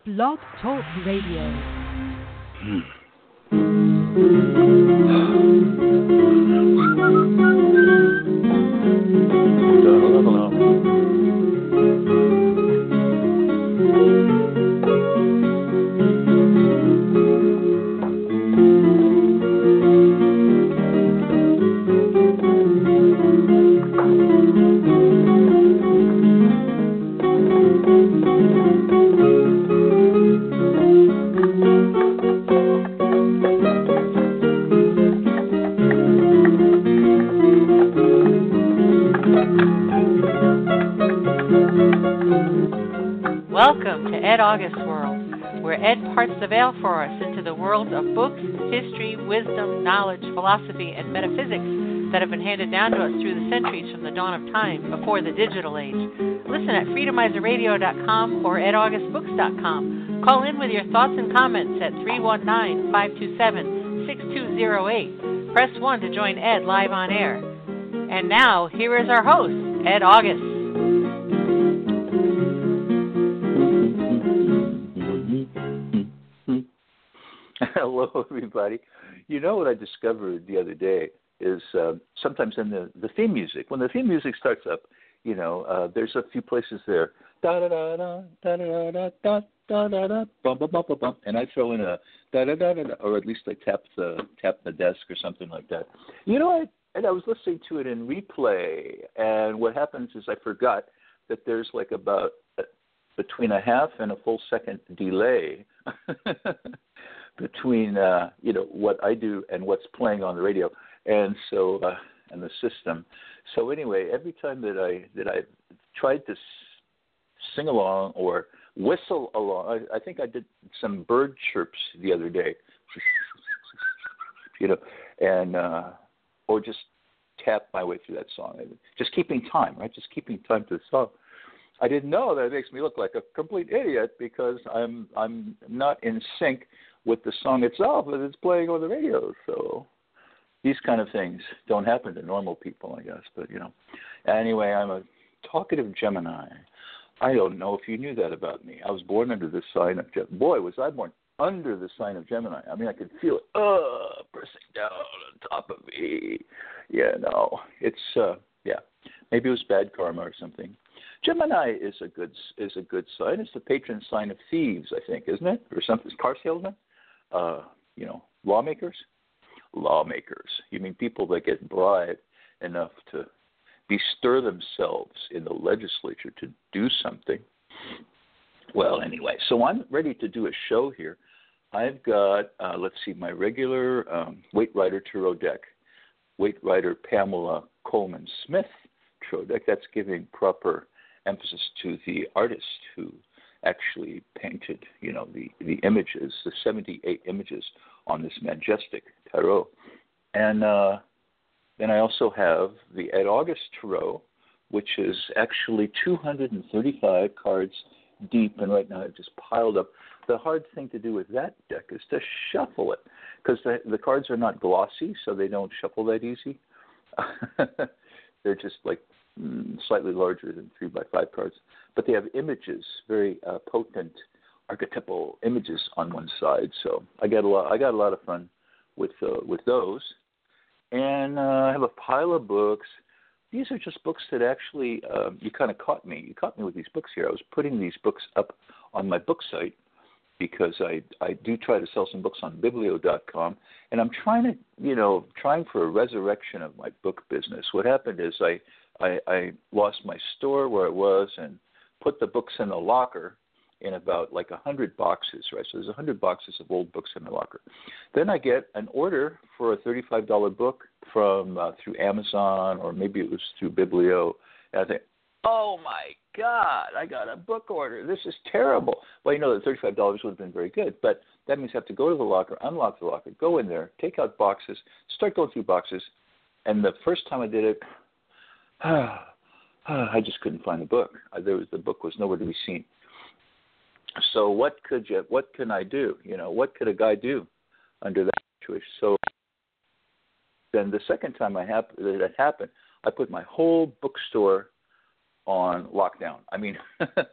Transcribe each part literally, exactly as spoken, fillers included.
Blog Talk Radio. Welcome to Ed August World, where Ed parts the veil for us into the world of books, history, wisdom, knowledge, philosophy, and metaphysics that have been handed down to us through the centuries from the dawn of time before the digital age. Listen at freedomizer radio dot com or ed august books dot com. Call in with your thoughts and comments at three one nine, five two seven, six two zero eight. Press one to join Ed live on air. And now, here is our host, Ed August. Hello, everybody. You know what I discovered the other day is uh, sometimes in the, the theme music, when the theme music starts up, you know, uh, there's a few places there, da da da da da da da da da da da bum bum bum bum bum, and I throw in a da da da da, or at least I tap the tap the desk or something like that. You know, I and I was listening to it in replay, and what happens is I forgot that there's like about a, between a half and a full second delay. between uh, you know what I do and what's playing on the radio, and so uh, and the system. So anyway, every time that I that I tried to s- sing along or whistle along, I, I think I did some bird chirps the other day, you know, and uh, or just tap my way through that song, just keeping time, right? Just keeping time to the song. I didn't know that it makes me look like a complete idiot because I'm I'm not in sync with the song itself that it's playing on the radio. So these kind of things don't happen to normal people, I guess. But, you know, anyway, I'm a talkative Gemini. I don't know if you knew that about me. I was born under the sign of Gemini. Boy, was I born under the sign of Gemini. I mean, I could feel it uh, pressing down on top of me. Yeah, no, it's, uh, yeah, maybe it was bad karma or something. Gemini is a good is a good sign. It's the patron sign of thieves, I think, isn't it? Or something, car salesmen? Uh, you know, lawmakers? Lawmakers. You mean people that get bribed enough to bestir themselves in the legislature to do something. Well, anyway, so I'm ready to do a show here. I've got, uh, let's see, my regular um, Waite Rider Tarot deck. Waite Rider Pamela Coleman Smith Tarot deck. That's giving proper emphasis to the artist who actually painted, you know, the, the images, the seventy-eight images on this majestic tarot. And uh, then I also have the Ed August Tarot, which is actually two hundred thirty-five cards deep, and right now I've just piled up. The hard thing to do with that deck is to shuffle it, because the, the cards are not glossy, so they don't shuffle that easy. They're just like mm, slightly larger than three by five cards, but they have images, very uh, potent archetypal images on one side. So I got a lot. I got a lot of fun with uh, with those, and uh, I have a pile of books. These are just books that actually uh, you kind of caught me. You caught me with these books here. I was putting these books up on my book site because I I do try to sell some books on biblio dot com, and I'm trying to you know trying for a resurrection of my book business. What happened is I I, I lost my store where it was and put the books in the locker in about like a hundred boxes, right? So there's a hundred boxes of old books in the locker. Then I get an order for a thirty-five dollars book from uh, through Amazon, or maybe it was through Biblio. And I think, oh my God, I got a book order. This is terrible. Well, you know that thirty-five dollars would have been very good, but that means I have to go to the locker, unlock the locker, go in there, take out boxes, start going through boxes. And the first time I did it, I just couldn't find the book. There was the book was nowhere to be seen. So what could you? What can I do? You know, what could a guy do under that situation? So then the second time I hap- that happened, I put my whole bookstore on lockdown. I mean,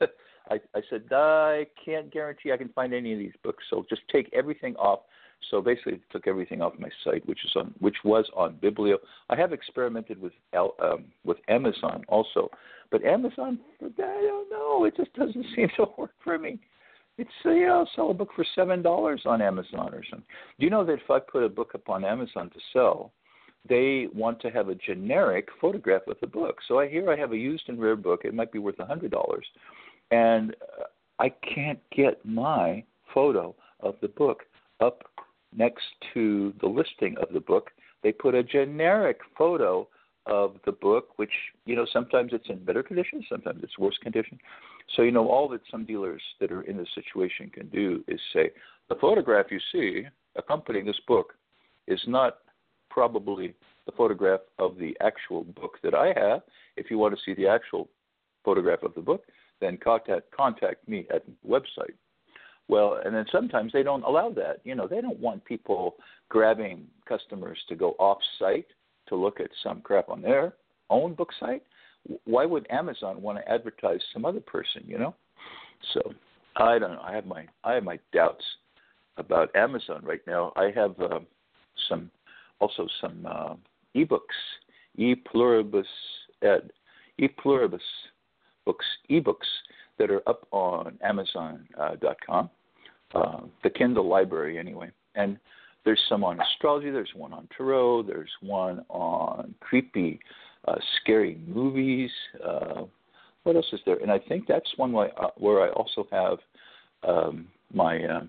I, I said, I can't guarantee I can find any of these books, so just take everything off. So basically, I took everything off my site, which is on, which was on Biblio. I have experimented with um, with Amazon also, but Amazon, I don't know, it just doesn't seem to work for me. It's you know, sell a book for seven dollars on Amazon or something. Do you know that if I put a book up on Amazon to sell, they want to have a generic photograph of the book? So I here I have a used and rare book. It might be worth a hundred dollars, and uh, I can't get my photo of the book up next to the listing of the book. They put a generic photo of the book, which, you know, sometimes it's in better condition, sometimes it's worse condition. So, you know, all that some dealers that are in this situation can do is say, the photograph you see accompanying this book is not probably the photograph of the actual book that I have. If you want to see the actual photograph of the book, then contact contact me at the website. Well, and then sometimes they don't allow that. You know, they don't want people grabbing customers to go off-site to look at some crap on their own book site. Why would Amazon want to advertise some other person, you know? So I don't know. I have my I have my doubts about Amazon right now. I have uh, some also some uh, ebooks, e pluribus ed, e pluribus books, ebooks that are up on Amazon dot com, uh, uh, the Kindle library anyway. And there's some on astrology, there's one on tarot, there's one on creepy, uh, scary movies. Uh, what else is there? And I think that's one where I, where I also have um, my uh,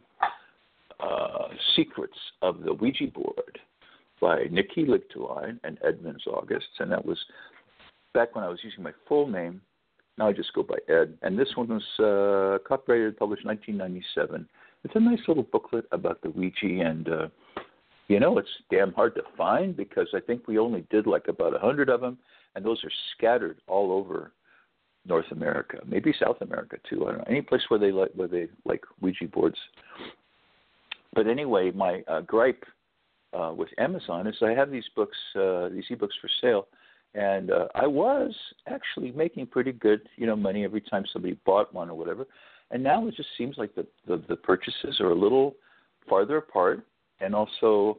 uh, Secrets of the Ouija Board by Nikki Lichterlein and Edmonds August. And that was back when I was using my full name. Now I just go by Ed. And this one was uh, copyrighted, published nineteen ninety-seven. It's a nice little booklet about the Ouija, and, uh, you know, it's damn hard to find because I think we only did like about a hundred of them, and those are scattered all over North America, maybe South America too. I don't know, any place where they like where they like Ouija boards. But anyway, my uh, gripe uh, with Amazon is I have these books, uh, these ebooks for sale, and uh, I was actually making pretty good, you know, money every time somebody bought one or whatever. And now it just seems like the, the, the purchases are a little farther apart. And also,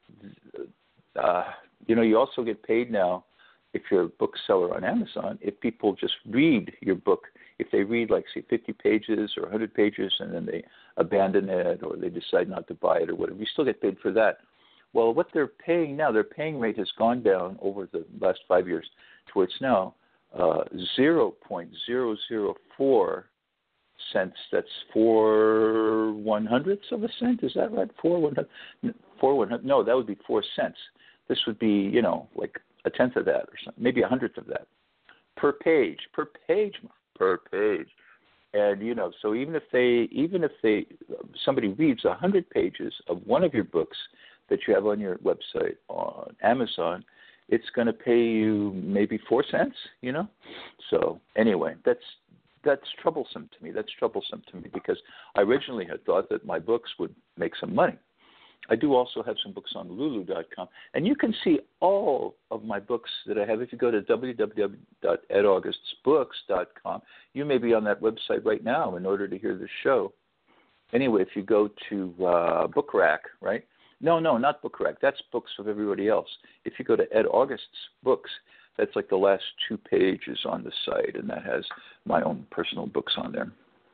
uh, you know, you also get paid now if you're a bookseller on Amazon, if people just read your book, if they read like, say, fifty pages or one hundred pages and then they abandon it or they decide not to buy it or whatever, you still get paid for that. Well, what they're paying now, their paying rate has gone down over the last five years to where it's now uh, zero point zero zero four cents. That's four one hundredths of a cent. Is that right? Four one hundred. Four one hundred. No, that would be four cents. This would be, you know, like a tenth of that or something, maybe a hundredth of that per page, per page, per page. And you know, so even if they, even if they, somebody reads a hundred pages of one of your books that you have on your website on Amazon, it's going to pay you maybe four cents. You know. So anyway, that's. That's troublesome to me. That's troublesome to me because I originally had thought that my books would make some money. I do also have some books on Lulu dot com, and you can see all of my books that I have. If you go to w w w dot ed augusts books dot com, you may be on that website right now in order to hear the show. Anyway, if you go to uh, Book Rack, right? No, no, not Book Rack. That's books of everybody else. If you go to Ed August's Books, that's like the last two pages on the site, and that has my own personal books on there.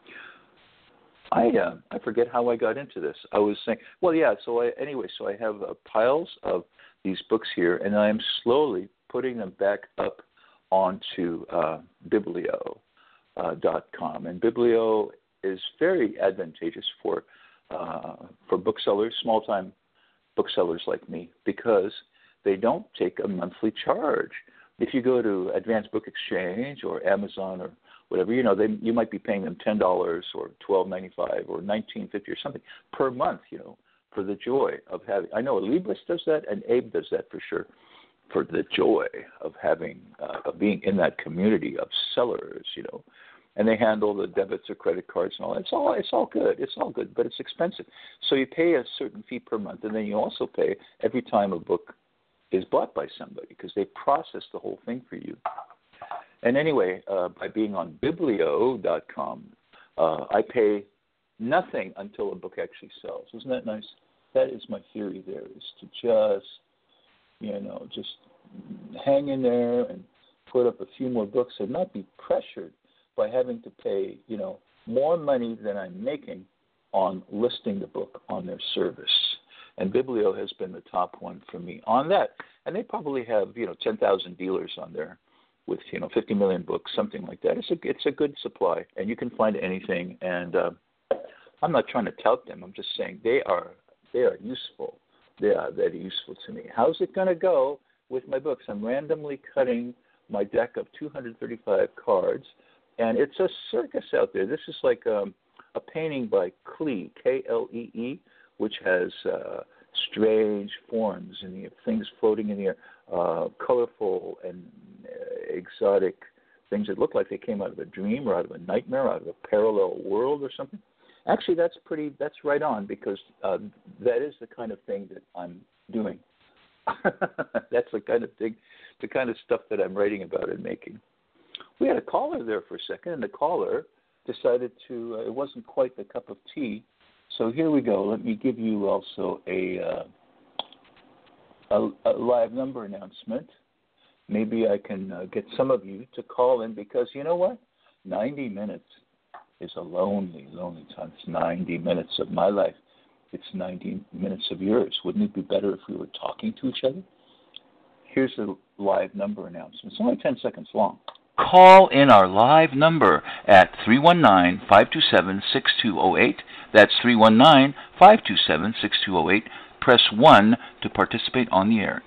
I uh, I forget how I got into this. I was saying, well, yeah. So I, anyway, so I have uh, piles of these books here, and I am slowly putting them back up onto uh, Biblio dot com, uh, and Biblio is very advantageous for uh, for booksellers, small-time booksellers like me, because they don't take a monthly charge. If you go to Advanced Book Exchange or Amazon or whatever, you know, they, you might be paying them ten dollars or twelve ninety-five or nineteen fifty or something per month, you know, for the joy of having. I know Libris does that, and Abe does that for sure, for the joy of having, uh, of being in that community of sellers, you know, and they handle the debits or credit cards and all that. It's all, it's all good. It's all good, but it's expensive. So you pay a certain fee per month, and then you also pay every time a book is bought by somebody because they process the whole thing for you. And anyway, uh, by being on Biblio dot com, Uh, I pay nothing until a book actually sells. Isn't that nice? That is my theory there, is to just, you know, just hang in there and put up a few more books and not be pressured by having to pay, you know, more money than I'm making on listing the book on their service. And Biblio has been the top one for me on that. And they probably have, you know, ten thousand dealers on there with, you know, fifty million books, something like that. It's a, it's a good supply, and you can find anything. And uh, I'm not trying to tout them. I'm just saying they are they are useful. They are very useful to me. How's it going to go with my books? I'm randomly cutting my deck of two hundred thirty-five cards, and it's a circus out there. This is like um, a painting by Klee, K L E E, which has uh, strange forms and the things floating in the air, uh, colorful and uh, exotic things that look like they came out of a dream or out of a nightmare, out of a parallel world or something. Actually, that's pretty. That's right on, because uh, that is the kind of thing that I'm doing. That's the kind of thing, the kind of stuff that I'm writing about and making. We had a caller there for a second, and the caller decided to. Uh, it wasn't quite the cup of tea. So here we go. Let me give you also a, uh, a, a live number announcement. Maybe I can uh, get some of you to call in, because you know what? ninety minutes is a lonely, lonely time. It's ninety minutes of my life. It's ninety minutes of yours. Wouldn't it be better if we were talking to each other? Here's the live number announcement. It's only ten seconds long. Call in our live number at three one nine, five two seven, six two zero eight. That's three one nine, five two seven, six two zero eight. Press one to participate on the air.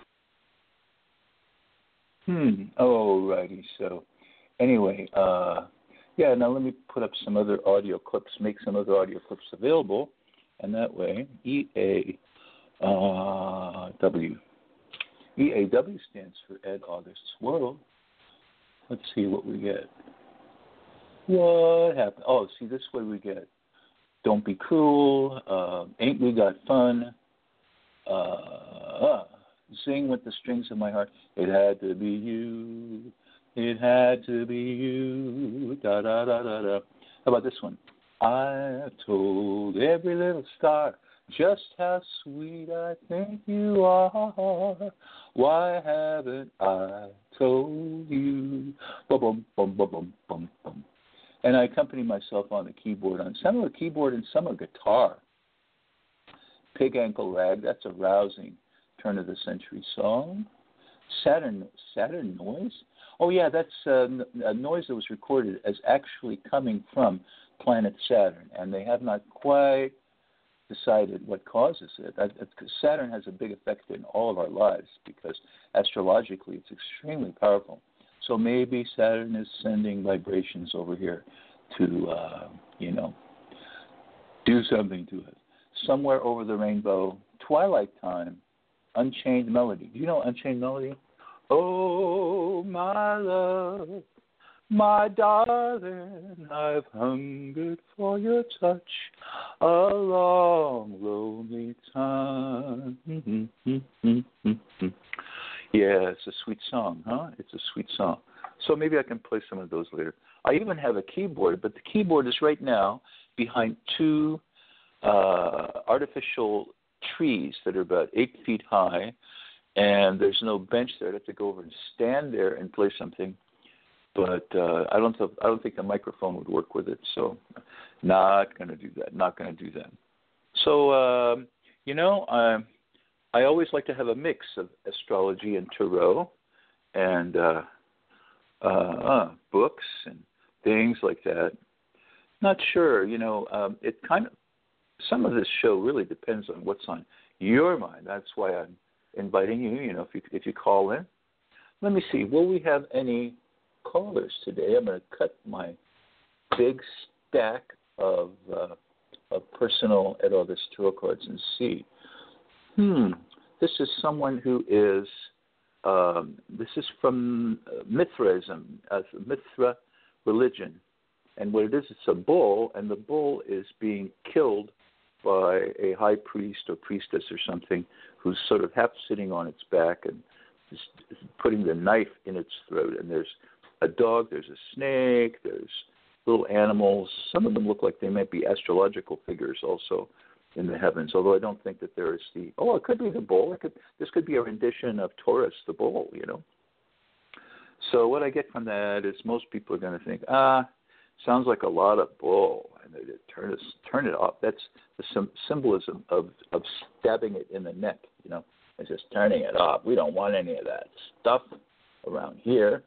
Hmm. Oh, righty. So, anyway, uh, yeah, now let me put up some other audio clips, make some other audio clips available, and that way, E A W. E A W stands for Ed August's World. Let's see what we get. What happened? Oh, see, this way we get Don't Be Cruel, uh, Ain't We Got Fun, uh, uh, Sing With the Strings of My Heart, It Had to Be You, It Had to Be You, da da da da da. How about this one? I told every little star just how sweet I think you are. Why haven't I told you? Bum bum bum bum bum bum bum. And I accompany myself on the keyboard, on some of the keyboard and some of guitar. Pig Ankle Rag, that's a rousing turn of the century song. Saturn Saturn Noise. Oh yeah, that's uh, a noise that was recorded as actually coming from planet Saturn, and they have not quite decided what causes it. Saturn has a big effect in all of our lives because astrologically it's extremely powerful. So maybe Saturn is sending vibrations over here to, uh, you know, do something to it. Somewhere over the rainbow, twilight time, Unchained Melody. Do you know Unchained Melody? Oh, my love, my darling, I've hungered for your touch a long, lonely time. Yeah, it's a sweet song, huh? It's a sweet song. So maybe I can play some of those later. I even have a keyboard, but the keyboard is right now behind two uh, artificial trees that are about eight feet high, and there's no bench there. I'd have to go over and stand there and play something. But uh, I don't th- I don't think the microphone would work with it, so not going to do that. Not going to do that. So, uh, you know, I, I always like to have a mix of astrology and tarot and uh, uh, uh, books and things like that. Not sure, you know, um, it kind of, some of this show really depends on what's on your mind. That's why I'm inviting you, you know, if you, if you call in. Let me see, will we have any callers today? I'm going to cut my big stack of uh, of personal Ed August tarot cards and see. Hmm. This is someone who is. Um, this is from Mithraism, uh, Mithra religion, and what it is, it's a bull, and the bull is being killed by a high priest or priestess or something who's sort of half sitting on its back and is putting the knife in its throat, and there's a dog, there's a snake, there's little animals. Some of them look like they might be astrological figures also in the heavens, although I don't think that there is the, oh, it could be the bull. It could, this could be a rendition of Taurus, the bull, you know. So what I get from that is most people are going to think, ah, sounds like a lot of bull, and they turn it, turn it off. That's the sim- symbolism of, of stabbing it in the neck, you know. It's just turning it off. We don't want any of that stuff around here.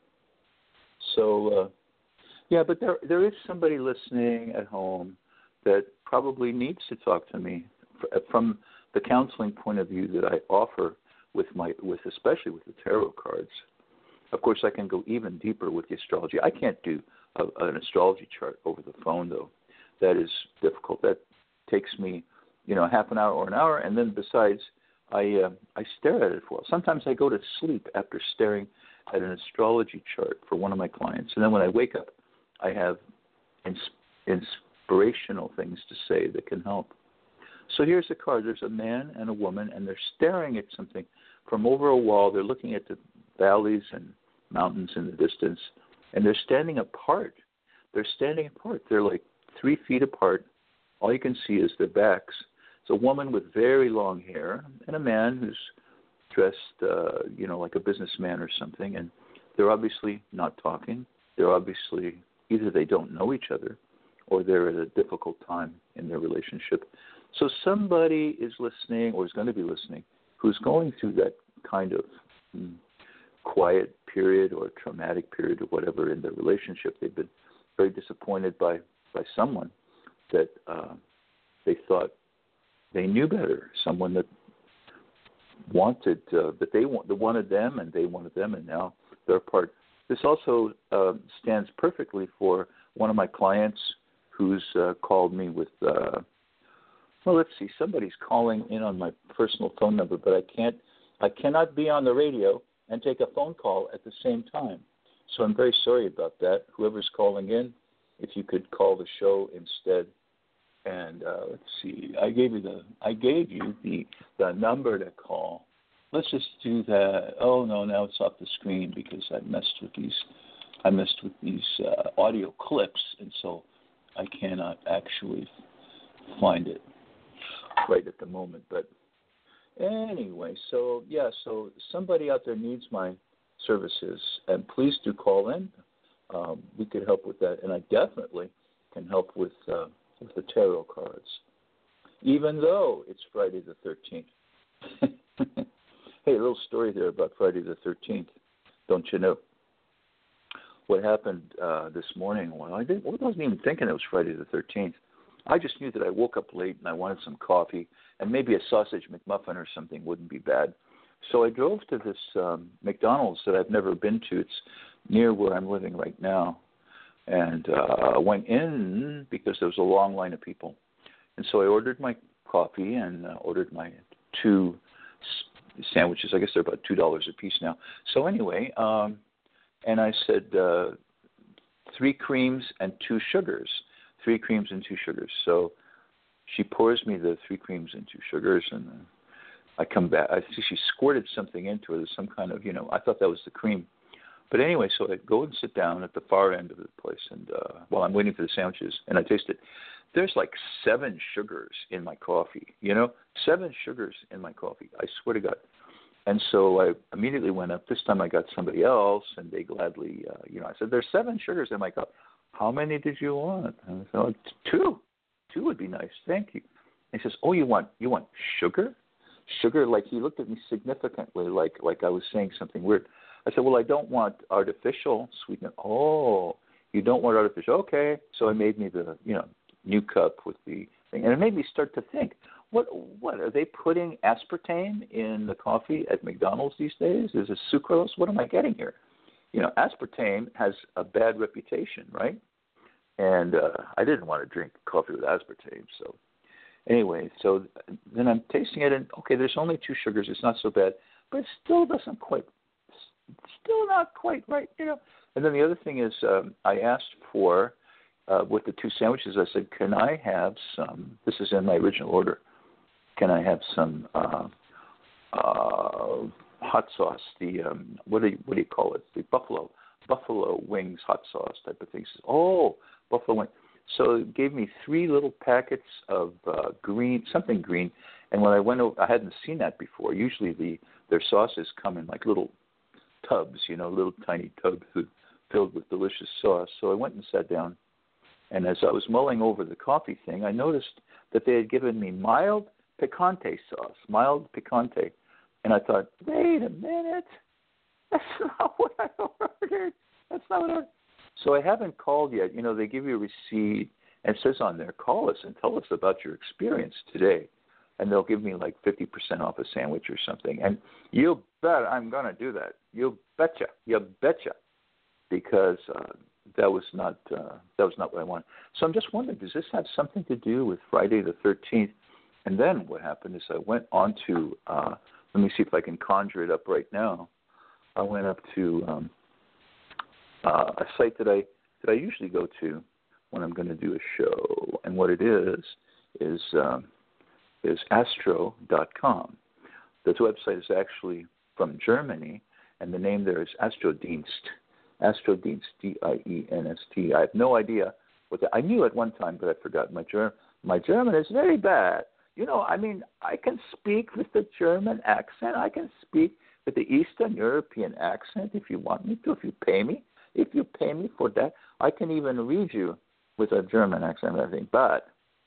So, uh, yeah, but there there is somebody listening at home that probably needs to talk to me from the counseling point of view that I offer with my with especially with the tarot cards. Of course, I can go even deeper with the astrology. I can't do a, an astrology chart over the phone, though. That is difficult. That takes me, you know, half an hour or an hour, and then besides, I uh, I stare at it for a while. Sometimes I go to sleep after staring at an astrology chart for one of my clients, and then when I wake up, I have ins- inspirational things to say that can help. So here's the card. There's a man and a woman, and they're staring at something from over a wall. They're looking at the valleys and mountains in the distance, and they're standing apart. They're standing apart. They're like three feet apart. All you can see is their backs. It's a woman with very long hair and a man who's dressed, uh, you know, like a businessman or something, and they're obviously not talking. They're obviously, either they don't know each other or they're at a difficult time in their relationship. So somebody is listening or is going to be listening who's going through that kind of mm, quiet period or traumatic period or whatever in their relationship. They've been very disappointed by, by someone that uh, they thought they knew better, someone that wanted uh, that they want, that wanted them and they wanted them, and now they're apart. This also uh, stands perfectly for one of my clients who's uh, called me with, uh, well, let's see, somebody's calling in on my personal phone number, but I can't, I cannot be on the radio and take a phone call at the same time. So I'm very sorry about that. Whoever's calling in, if you could call the show instead. And uh, let's see, I gave you the, I gave you the, the number to call. Let's just do that. Oh no, now it's off the screen because I messed with these, I messed with these uh, audio clips, and so I cannot actually find it right at the moment. But anyway, so yeah, so somebody out there needs my services, and please do call in. Um, we could help with that, and I definitely can help with. Uh, with the tarot cards, even though it's Friday the thirteenth. Hey, a little story there about Friday the thirteenth, don't you know? What happened uh, this morning, well, I, didn't, I wasn't even thinking it was Friday the thirteenth. I just knew that I woke up late and I wanted some coffee, and maybe a sausage McMuffin or something wouldn't be bad. So I drove to this um, McDonald's that I've never been to. It's near where I'm living right now. And I uh, went in because there was a long line of people. And so I ordered my coffee and uh, ordered my two sandwiches. I guess they're about two dollars a piece now. So anyway, um, and I said uh, three creams and two sugars. Three creams and two sugars. So she pours me the three creams and two sugars, and uh, I come back. I see she squirted something into it. There's some kind of, you know, I thought that was the cream. But anyway, so I go and sit down at the far end of the place, and uh, while I'm waiting for the sandwiches, and I taste it, there's like seven sugars in my coffee, you know, seven sugars in my coffee. I swear to God. And so I immediately went up. This time I got somebody else, and they gladly, uh, you know, I said, there's seven sugars in my coffee. How many did you want? And I said, oh, two. Two would be nice. Thank you. And he says, oh, you want you want sugar? Sugar? Like he looked at me significantly, like like I was saying something weird. I said, well, I don't want artificial sweetener. Oh, you don't want artificial? Okay. So it made me the, you know, new cup with the thing. And it made me start to think, what what are they putting aspartame in the coffee at McDonald's these days? Is it sucrose? What am I getting here? You know, aspartame has a bad reputation, right? And uh, I didn't want to drink coffee with aspartame. So anyway, so then I'm tasting it, and okay, there's only two sugars. It's not so bad, but it still doesn't quite Still not quite right, you know. And then the other thing is, um, I asked for, uh, with the two sandwiches, I said, can I have some, this is in my original order, can I have some uh, uh, hot sauce, the, um, what do you, what do you call it, the buffalo, buffalo wings hot sauce type of thing. He says, oh, Buffalo Wing. So it gave me three little packets of uh, green, something green. And when I went over, I hadn't seen that before. Usually the their sauces come in like little tubs, you know, little tiny tubs filled with delicious sauce. So I went and sat down. And as I was mulling over the coffee thing, I noticed that they had given me mild picante sauce, mild picante. And I thought, wait a minute, that's not what I ordered. That's not what I ordered. So I haven't called yet. You know, they give you a receipt, and it says on there, call us and tell us about your experience today. And they'll give me like fifty percent off a sandwich or something. And you bet I'm going to do that. You betcha. You betcha. Because uh, that was not uh, that was not what I wanted. So I'm just wondering, does this have something to do with Friday the thirteenth? And then what happened is I went on to, uh, let me see if I can conjure it up right now. I went up to um, uh, a site that I that I usually go to when I'm going to do a show. And what it is is um, is astro dot com. This website is actually from Germany, and the name there is Astrodienst. Astrodienst, D I E N S T. I have no idea what that. I knew at one time, but I forgot. My German, my German is very bad. You know, I mean, I can speak with the German accent. I can speak with the Eastern European accent if you want me to. If you pay me, if you pay me for that, I can even read you with a German accent and everything. But,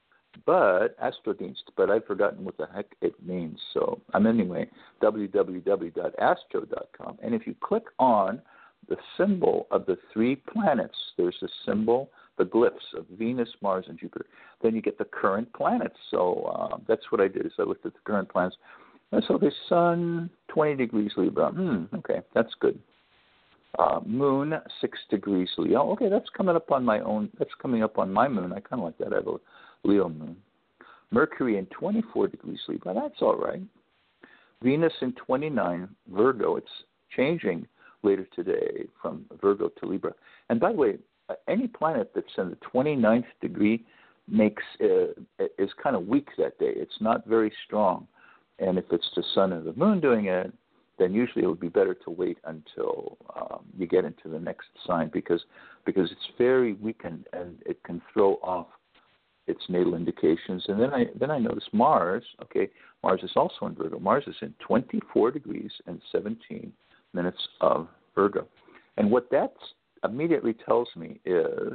but Astrodienst. But I've forgotten what the heck it means. So I'm anyway w w w dot astro dot com, and if you click on the symbol of the three planets, there's a symbol, the glyphs of Venus, Mars, and Jupiter. Then you get the current planets. So uh, that's what I did is I looked at the current planets. And so the Sun, twenty degrees Libra. Hmm, okay, that's good. Uh, moon, six degrees Leo. Okay, that's coming up on my own. That's coming up on my moon. I kind of like that. I have a Leo moon. Mercury in twenty-four degrees Libra. That's all right. Venus in twenty-nine Virgo. It's changing later today from Virgo to Libra. And by the way, any planet that's in the twenty-ninth degree makes uh, is kind of weak that day. It's not very strong. And if it's the sun or the moon doing it, then usually it would be better to wait until um, you get into the next sign because because it's very weakened and it can throw off its natal indications. And then I then I noticed Mars. Okay, Mars is also in Virgo. Mars is in twenty-four degrees and seventeen minutes of Virgo. And what that immediately tells me is,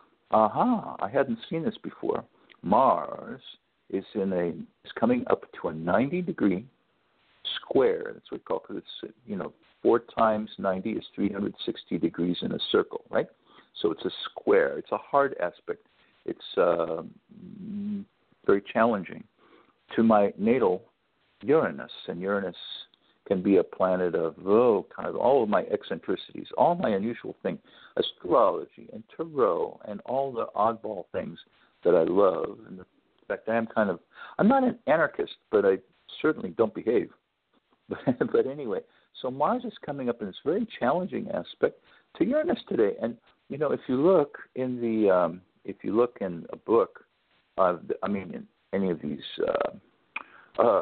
aha, I hadn't seen this before. Mars is in a is coming up to a ninety degree square. That's what we call it, because it's, you know, four times ninety is three hundred sixty degrees in a circle, right? So it's a square. It's a hard aspect. It's uh, very challenging to my natal Uranus, and Uranus can be a planet of, oh, kind of all of my eccentricities, all my unusual things, astrology and tarot and all the oddball things that I love. And in fact, I am kind of, I'm not an anarchist, but I certainly don't behave. But, but anyway, so Mars is coming up in this very challenging aspect to Uranus today. And, you know, if you look in the, um, if you look in a book, uh, I mean, in any of these, uh, uh,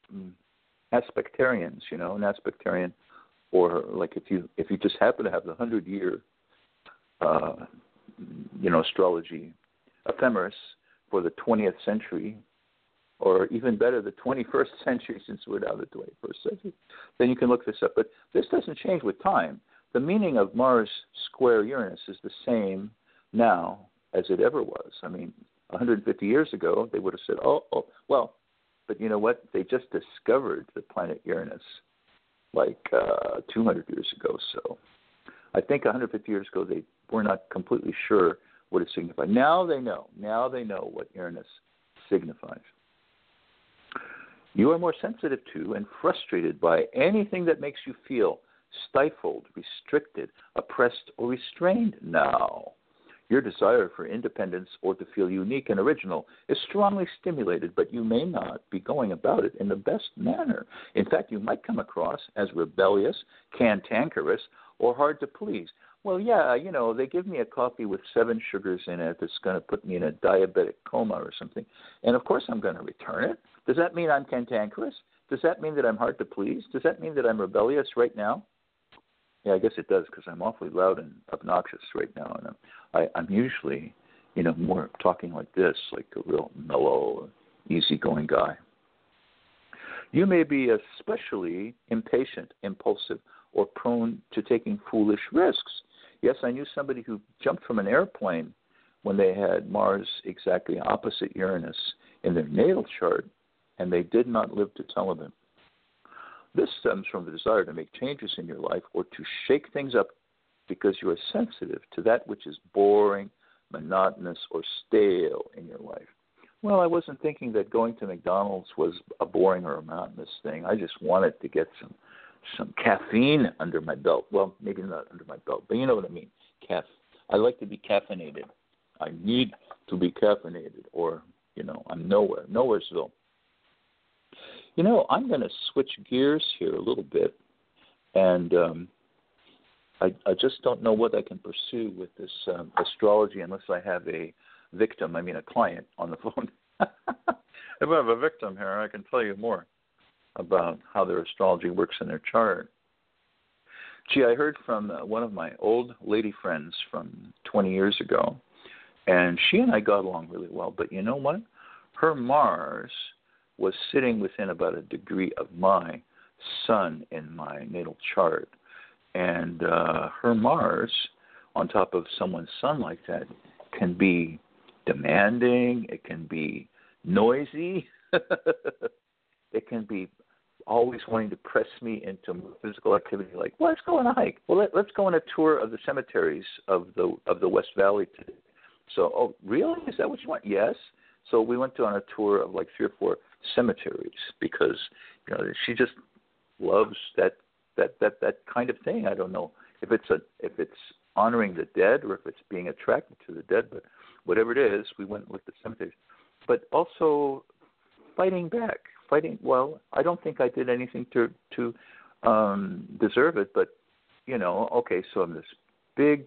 aspectarians, you know, an aspectarian, or like if you if you just happen to have the hundred year, uh, you know, astrology ephemeris for the twentieth century, or even better, the twenty-first century, since we're now the twenty-first century, then you can look this up. But this doesn't change with time. The meaning of Mars square Uranus is the same now as it ever was. I mean, one hundred fifty years ago, they would have said, oh, oh well. But you know what? They just discovered the planet Uranus like uh, two hundred years ago. So I think one hundred fifty years ago they were not completely sure what it signified. Now they know. Now they know what Uranus signifies. You are more sensitive to and frustrated by anything that makes you feel stifled, restricted, oppressed, or restrained now. Your desire for independence or to feel unique and original is strongly stimulated, but you may not be going about it in the best manner. In fact, you might come across as rebellious, cantankerous, or hard to please. Well, yeah, you know, they give me a coffee with seven sugars in it that's going to put me in a diabetic coma or something, and of course I'm going to return it. Does that mean I'm cantankerous? Does that mean that I'm hard to please? Does that mean that I'm rebellious right now? Yeah, I guess it does because I'm awfully loud and obnoxious right now, and I'm, I, I'm usually you know, more talking like this, like a real mellow, easygoing guy. You may be especially impatient, impulsive, or prone to taking foolish risks. Yes, I knew somebody who jumped from an airplane when they had Mars exactly opposite Uranus in their natal chart, and they did not live to tell of it. This stems from the desire to make changes in your life or to shake things up because you are sensitive to that which is boring, monotonous, or stale in your life. Well, I wasn't thinking that going to McDonald's was a boring or a monotonous thing. I just wanted to get some some caffeine under my belt. Well, maybe not under my belt, but you know what I mean. Caff. I like to be caffeinated. I need to be caffeinated, or, you know, I'm nowhere, nowheresville. You know, I'm going to switch gears here a little bit, and um, I, I just don't know what I can pursue with this um, astrology unless I have a victim, I mean a client, on the phone. If I have a victim here, I can tell you more about how their astrology works in their chart. Gee, I heard from uh, one of my old lady friends from twenty years ago, and she and I got along really well. But you know what? Her Mars was sitting within about a degree of my sun in my natal chart. And uh, her Mars, on top of someone's sun like that, can be demanding. It can be noisy. It can be always wanting to press me into physical activity, like, well, let's go on a hike. Well, let, let's go on a tour of the cemeteries of the of the West Valley today. So, oh, really? Is that what you want? Yes. So we went to, on a tour of like three or four cemeteries because, you know, she just loves that that that that kind of thing. I don't know if it's a if it's honoring the dead or if it's being attracted to the dead, but whatever it is, we went with the cemeteries. But also fighting back. Fighting, well, I don't think I did anything to to um, deserve it, but, you know, okay, so I'm this big,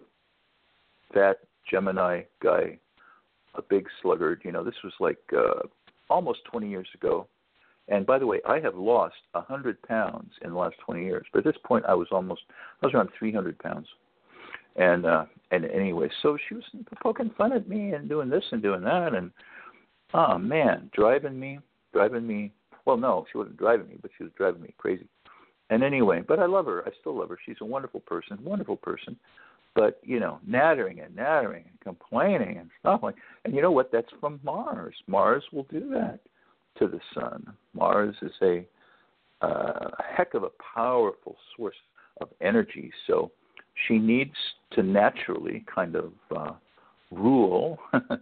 fat Gemini guy, a big sluggard. You know, this was like uh, almost twenty years ago. And by the way, I have lost one hundred pounds in the last twenty years. But at this point, I was almost, I was around three hundred pounds. And uh, and anyway, so she was poking fun at me and doing this and doing that. And, oh, man, driving me, driving me. Well, no, she wasn't driving me, but she was driving me crazy. And anyway, but I love her. I still love her. She's a wonderful person, wonderful person. But, you know, nattering and nattering and complaining and stuff like, and you know what? That's from Mars. Mars will do that to the sun. Mars is a uh, heck of a powerful source of energy. So she needs to naturally kind of uh, rule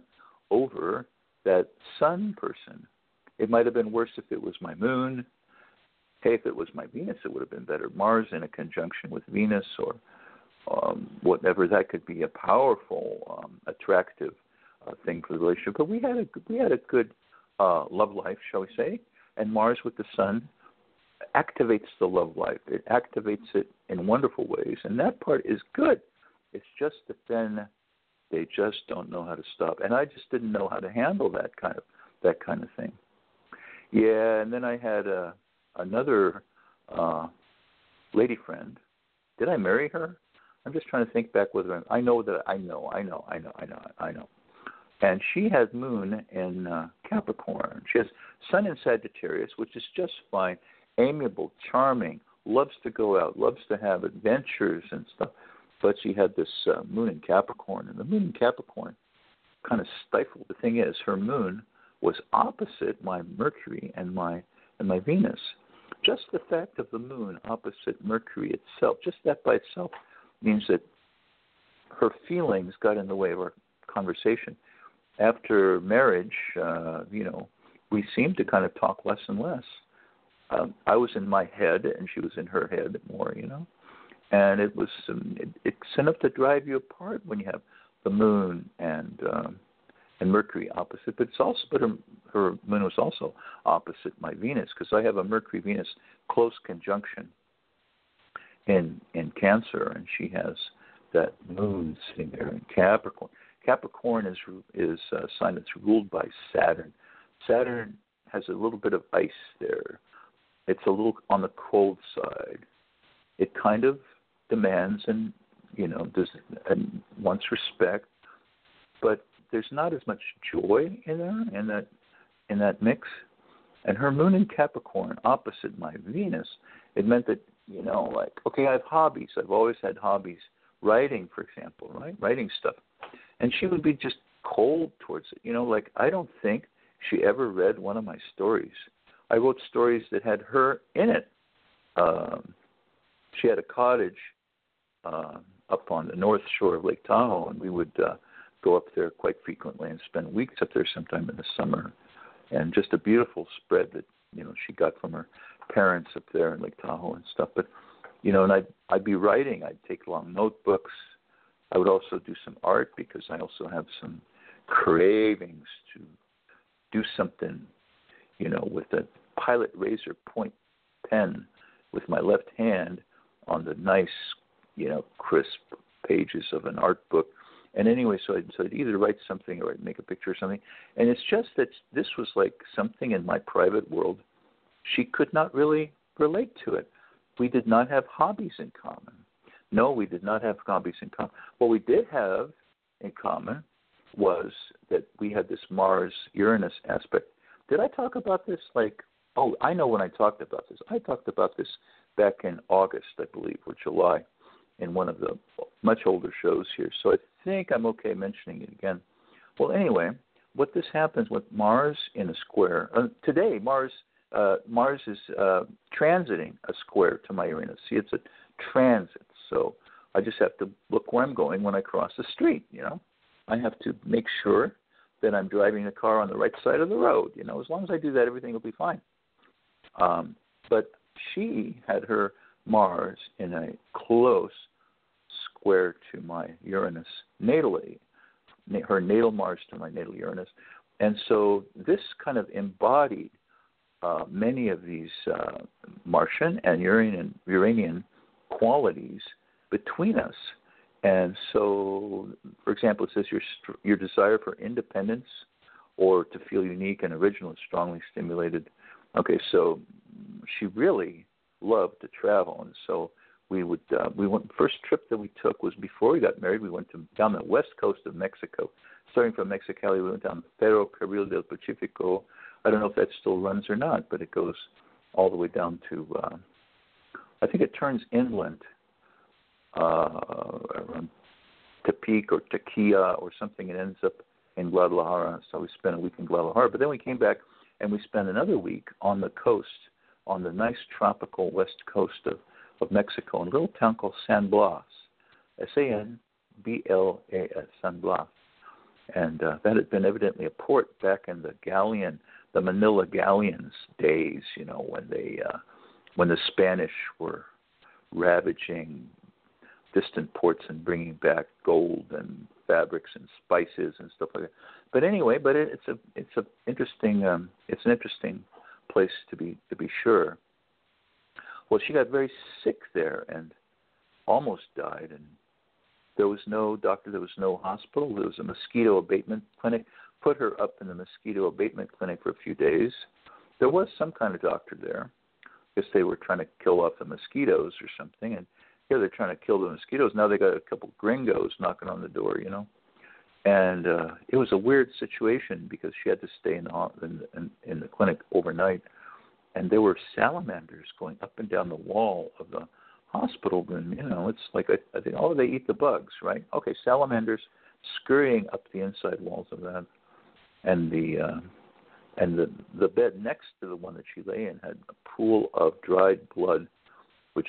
over that sun person. It might have been worse if it was my moon. Hey, if it was my Venus, it would have been better. Mars in a conjunction with Venus or um, whatever, that could be a powerful, um, attractive uh, thing for the relationship. But we had a we had a good uh, love life, shall we say? And Mars with the Sun activates the love life. It activates it in wonderful ways, and that part is good. It's just that then they just don't know how to stop, and I just didn't know how to handle that kind of that kind of thing. Yeah, and then I had uh, another uh, lady friend. Did I marry her? I'm just trying to think back whether I, I know that I know, I know, I know, I know, I know. And she has moon in uh, Capricorn. She has sun in Sagittarius, which is just fine, amiable, charming, loves to go out, loves to have adventures and stuff. But she had this uh, moon in Capricorn, and the moon in Capricorn kind of stifled. The thing is, her moon was opposite my Mercury and my and my Venus. Just the fact of the moon opposite Mercury itself, just that by itself, means that her feelings got in the way of our conversation. After marriage, uh, you know, we seemed to kind of talk less and less. Um, I was in my head, and she was in her head more, you know. And it was um, it, it's enough to drive you apart when you have the moon and um, and Mercury opposite. But it's also, but her, her moon was also opposite my Venus, because I have a Mercury-Venus close conjunction in in Cancer, and she has that moon sitting there in Capricorn. Capricorn is is a sign that's ruled by Saturn. Saturn has a little bit of ice there. It's a little on the cold side. It kind of demands and, you know, does and wants respect, but there's not as much joy in there in that in that mix. And her moon in Capricorn opposite my Venus, it meant that, you know, like, okay, I have hobbies. I've always had hobbies. Writing, for example, right? Writing stuff. And she would be just cold towards it. You know, like, I don't think she ever read one of my stories. I wrote stories that had her in it. Um, she had a cottage uh, up on the north shore of Lake Tahoe, and we would uh, go up there quite frequently and spend weeks up there sometime in the summer. And just a beautiful spread that, you know, she got from her parents up there in Lake Tahoe and stuff. But, you know, and I'd, I'd be writing. I'd take long notebooks. I would also do some art because I also have some cravings to do something, you know, with a Pilot Razor point pen with my left hand on the nice, you know, crisp pages of an art book. And anyway, so I'd, so I'd either write something or I'd make a picture or something. And it's just that this was like something in my private world. She could not really relate to it. We did not have hobbies in common. No, we did not have hobbies in common. What we did have in common was that we had this Mars-Uranus aspect. Did I talk about this? Like, oh, I know when I talked about this. I talked about this back in August, I believe, or July, in one of the much older shows here. So I think I'm okay mentioning it again. Well, anyway, what this happens with Mars in a square, uh, today Mars uh, Mars is uh, transiting a square to my Uranus. See, it's a transit, so I just have to look where I'm going when I cross the street, you know. I have to make sure that I'm driving the car on the right side of the road. You know, as long as I do that, everything will be fine. Um, but she had her Mars in a close square to my Uranus natally, her natal Mars to my natal Uranus. And so this kind of embodied uh, many of these uh, Martian and Uranian, Uranian qualities between us. And so, for example, it says your your desire for independence or to feel unique and original is strongly stimulated. Okay, so she really loved to travel, and so we would uh, we went. First trip that we took was before we got married. We went to down the west coast of Mexico. Starting from Mexicali, we went down the Ferrocarril del Pacifico. I don't know if that still runs or not, but it goes all the way down to. Uh, I think it turns inland. Uh, around Tepic or Tequila or something, it ends up in Guadalajara. So we spent a week in Guadalajara. But then we came back and we spent another week on the coast, on the nice tropical west coast of, of Mexico, in a little town called San Blas, S A N B L A S, San Blas. And uh, that had been evidently a port back in the galleon, the Manila galleons days, you know, when they, uh, when the Spanish were ravaging distant ports and bringing back gold and fabrics and spices and stuff like that. But anyway, but it, it's a it's a interesting um, it's an interesting place to be to be sure. Well, she got very sick there and almost died, and there was no doctor, there was no hospital, there was a mosquito abatement clinic. Put her up in the mosquito abatement clinic for a few days. There was some kind of doctor there. I guess they were trying to kill off the mosquitoes or something, and here they're trying to kill the mosquitoes. Now they got a couple gringos knocking on the door, you know. And uh, it was a weird situation because she had to stay in the, in, in, in the clinic overnight. And there were salamanders going up and down the wall of the hospital room. You know, it's like, I, I think, oh, they eat the bugs, right? Okay, salamanders scurrying up the inside walls of that. And the uh, and the, the bed next to the one that she lay in had a pool of dried blood, which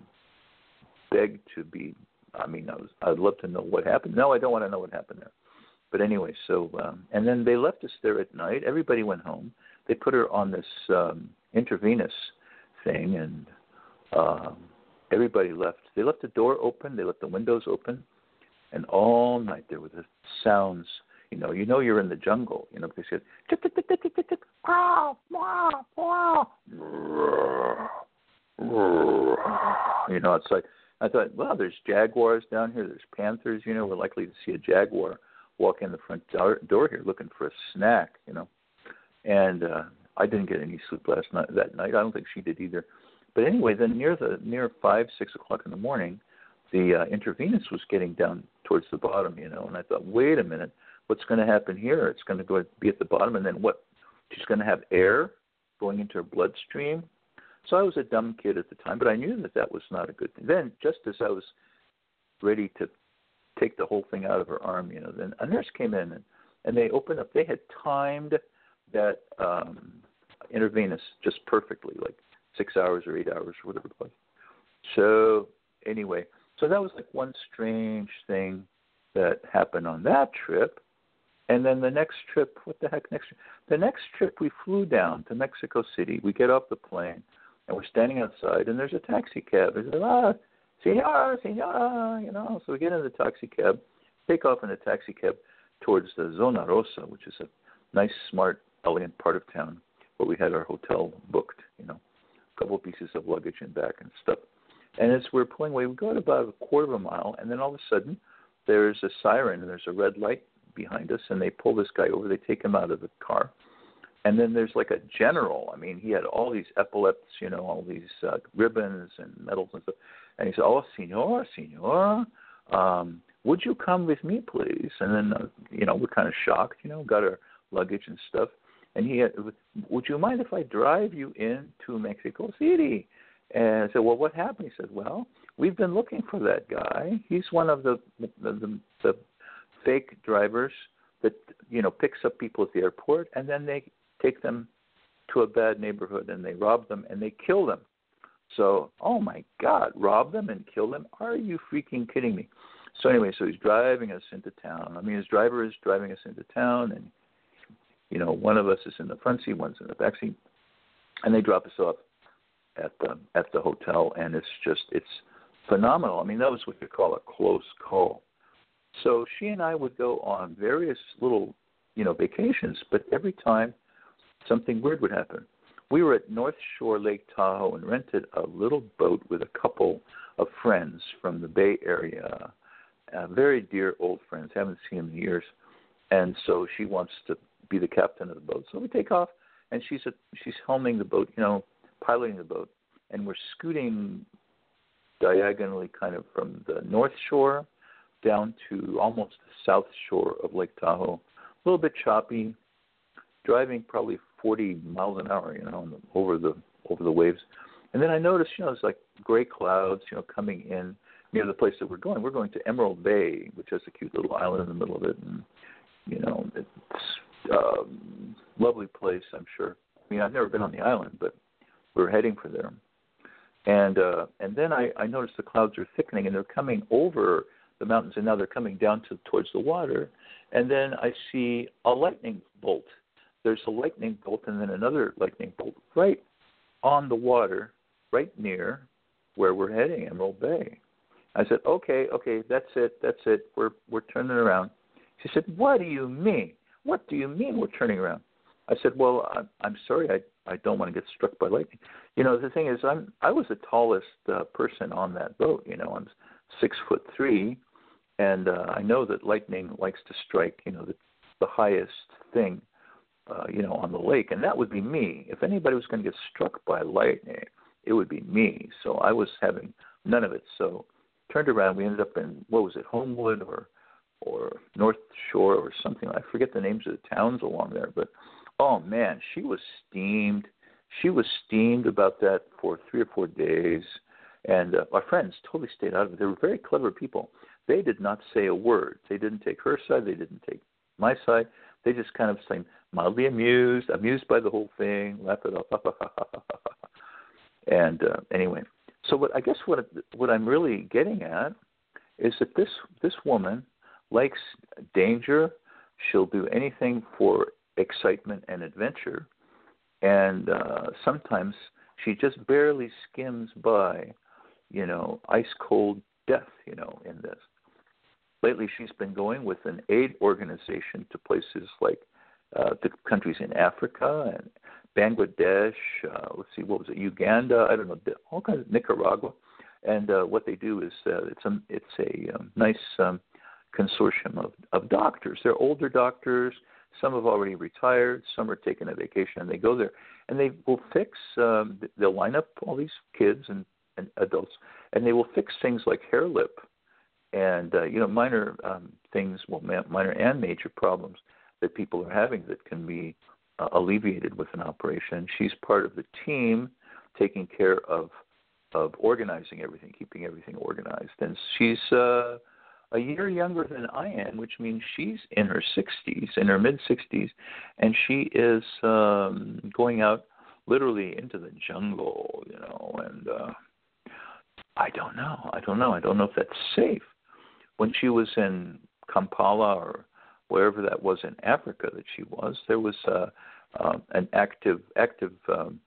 begged to be, I mean, I was, I'd love to know what happened. No, I don't want to know what happened there. But anyway, so, um, and then they left us there at night. Everybody went home. They put her on this um, intravenous thing, and um, everybody left. They left the door open. They left the windows open. And all night there were the sounds. You know, you know you're in the jungle. You know, they said, tick, tick, tick, tick, tick, tick, tick, wow, wow, wow. You know, it's like, I thought, well, there's jaguars down here. There's panthers. You know, we're likely to see a jaguar walk in the front door, door here looking for a snack, you know. And uh, I didn't get any sleep last night. That night, I don't think she did either. But anyway, then near the near five, six o'clock in the morning, the uh, intravenous was getting down towards the bottom, you know. And I thought, wait a minute, what's going to happen here? It's going to go be at the bottom, and then what? She's going to have air going into her bloodstream. So I was a dumb kid at the time, but I knew that that was not a good thing. Then, just as I was ready to take the whole thing out of her arm, you know, then a nurse came in, and, and they opened up. They had timed that um, intravenous just perfectly, like six hours or eight hours or whatever it was. So anyway, so that was like one strange thing that happened on that trip. And then the next trip, what the heck, next the next trip we flew down to Mexico City. We get off the plane, and we're standing outside, and there's a taxi cab. I said, ah, senora, senora, you know. So we get in the taxi cab, take off in the taxi cab towards the Zona Rosa, which is a nice, smart, elegant part of town where we had our hotel booked, you know, a couple of pieces of luggage in back and stuff. And as we're pulling away, we go at about a quarter of a mile, and then all of a sudden there's a siren, and there's a red light behind us, and they pull this guy over. They take him out of the car. And then there's like a general. I mean, he had all these epaulets, you know, all these uh, ribbons and medals and stuff. And he said, oh, senor, senor, um, would you come with me, please? And then, uh, you know, we're kind of shocked, you know, got our luggage and stuff. And he had, would you mind if I drive you into Mexico City? And I said, well, what happened? He said, well, we've been looking for that guy. He's one of the the, the, the fake drivers that, you know, picks up people at the airport, and then they take them to a bad neighborhood, and they rob them, and they kill them. So, oh, my God, rob them and kill them? Are you freaking kidding me? So anyway, so he's driving us into town. I mean, his driver is driving us into town, and, you know, one of us is in the front seat, one's in the back seat, and they drop us off at the at the hotel, and it's just, it's phenomenal. I mean, that was what you call a close call. So she and I would go on various little, you know, vacations, but every time something weird would happen. We were at North Shore Lake Tahoe and rented a little boat with a couple of friends from the Bay Area, uh, very dear old friends, haven't seen them in years. And so she wants to be the captain of the boat. So we take off, and she's a, she's helming the boat, you know, piloting the boat, and we're scooting diagonally kind of from the North Shore down to almost the South Shore of Lake Tahoe, a little bit choppy, driving probably forty miles an hour, you know, over the over the waves. And then I noticed, you know, it's like gray clouds, you know, coming in near the place that we're going. We're going to Emerald Bay, which has a cute little island in the middle of it, and you know, it's a um, lovely place, I'm sure. I mean, I've never been on the island, but we're heading for there. And uh, and then I, I noticed the clouds are thickening, and they're coming over the mountains, and now they're coming down to towards the water. And then I see a lightning bolt. There's a lightning bolt and then another lightning bolt right on the water, right near where we're heading, Emerald Bay. I said, okay, okay, that's it, that's it. We're we're turning around. She said, what do you mean? What do you mean we're turning around? I said, well, I'm, I'm sorry, I I don't want to get struck by lightning. You know, the thing is, I'm I was the tallest uh, person on that boat. You know, I'm six foot three, and uh, I know that lightning likes to strike, you know, the, the highest thing. Uh, you know, on the lake, and that would be me. If anybody was going to get struck by lightning, it would be me. So I was having none of it. So turned around, we ended up in, what was it, Homewood or or North Shore or something. I forget the names of the towns along there, but oh man, she was steamed. She was steamed about that for three or four days, and uh, our friends totally stayed out of it. They were very clever people. They did not say a word. They didn't take her side. They didn't take my side. They just kind of seemed mildly amused, amused by the whole thing, laugh it off. And uh, anyway, so what I guess what what I'm really getting at is that this this woman likes danger. She'll do anything for excitement and adventure, and uh, sometimes she just barely skims by, you know, ice cold death, you know, in this. Lately, she's been going with an aid organization to places like uh, the countries in Africa and Bangladesh. Uh, let's see, what was it? Uganda. I don't know, all kinds of Nicaragua. And uh, what they do is uh, it's a it's a um, nice um, consortium of, of doctors. They're older doctors. Some have already retired. Some are taking a vacation, and they go there and they will fix. Um, they'll line up all these kids and, and adults, and they will fix things like hair lip. And, uh, you know, minor um, things, well, minor and major problems that people are having that can be uh, alleviated with an operation. She's part of the team taking care of of organizing everything, keeping everything organized. And she's uh, a year younger than I am, which means she's in her sixties, in her mid-sixties, and she is um, going out literally into the jungle, you know, and uh, I don't know. I don't know. I don't know if that's safe. When she was in Kampala or wherever that was in Africa that she was, there was uh, uh, an active, active um,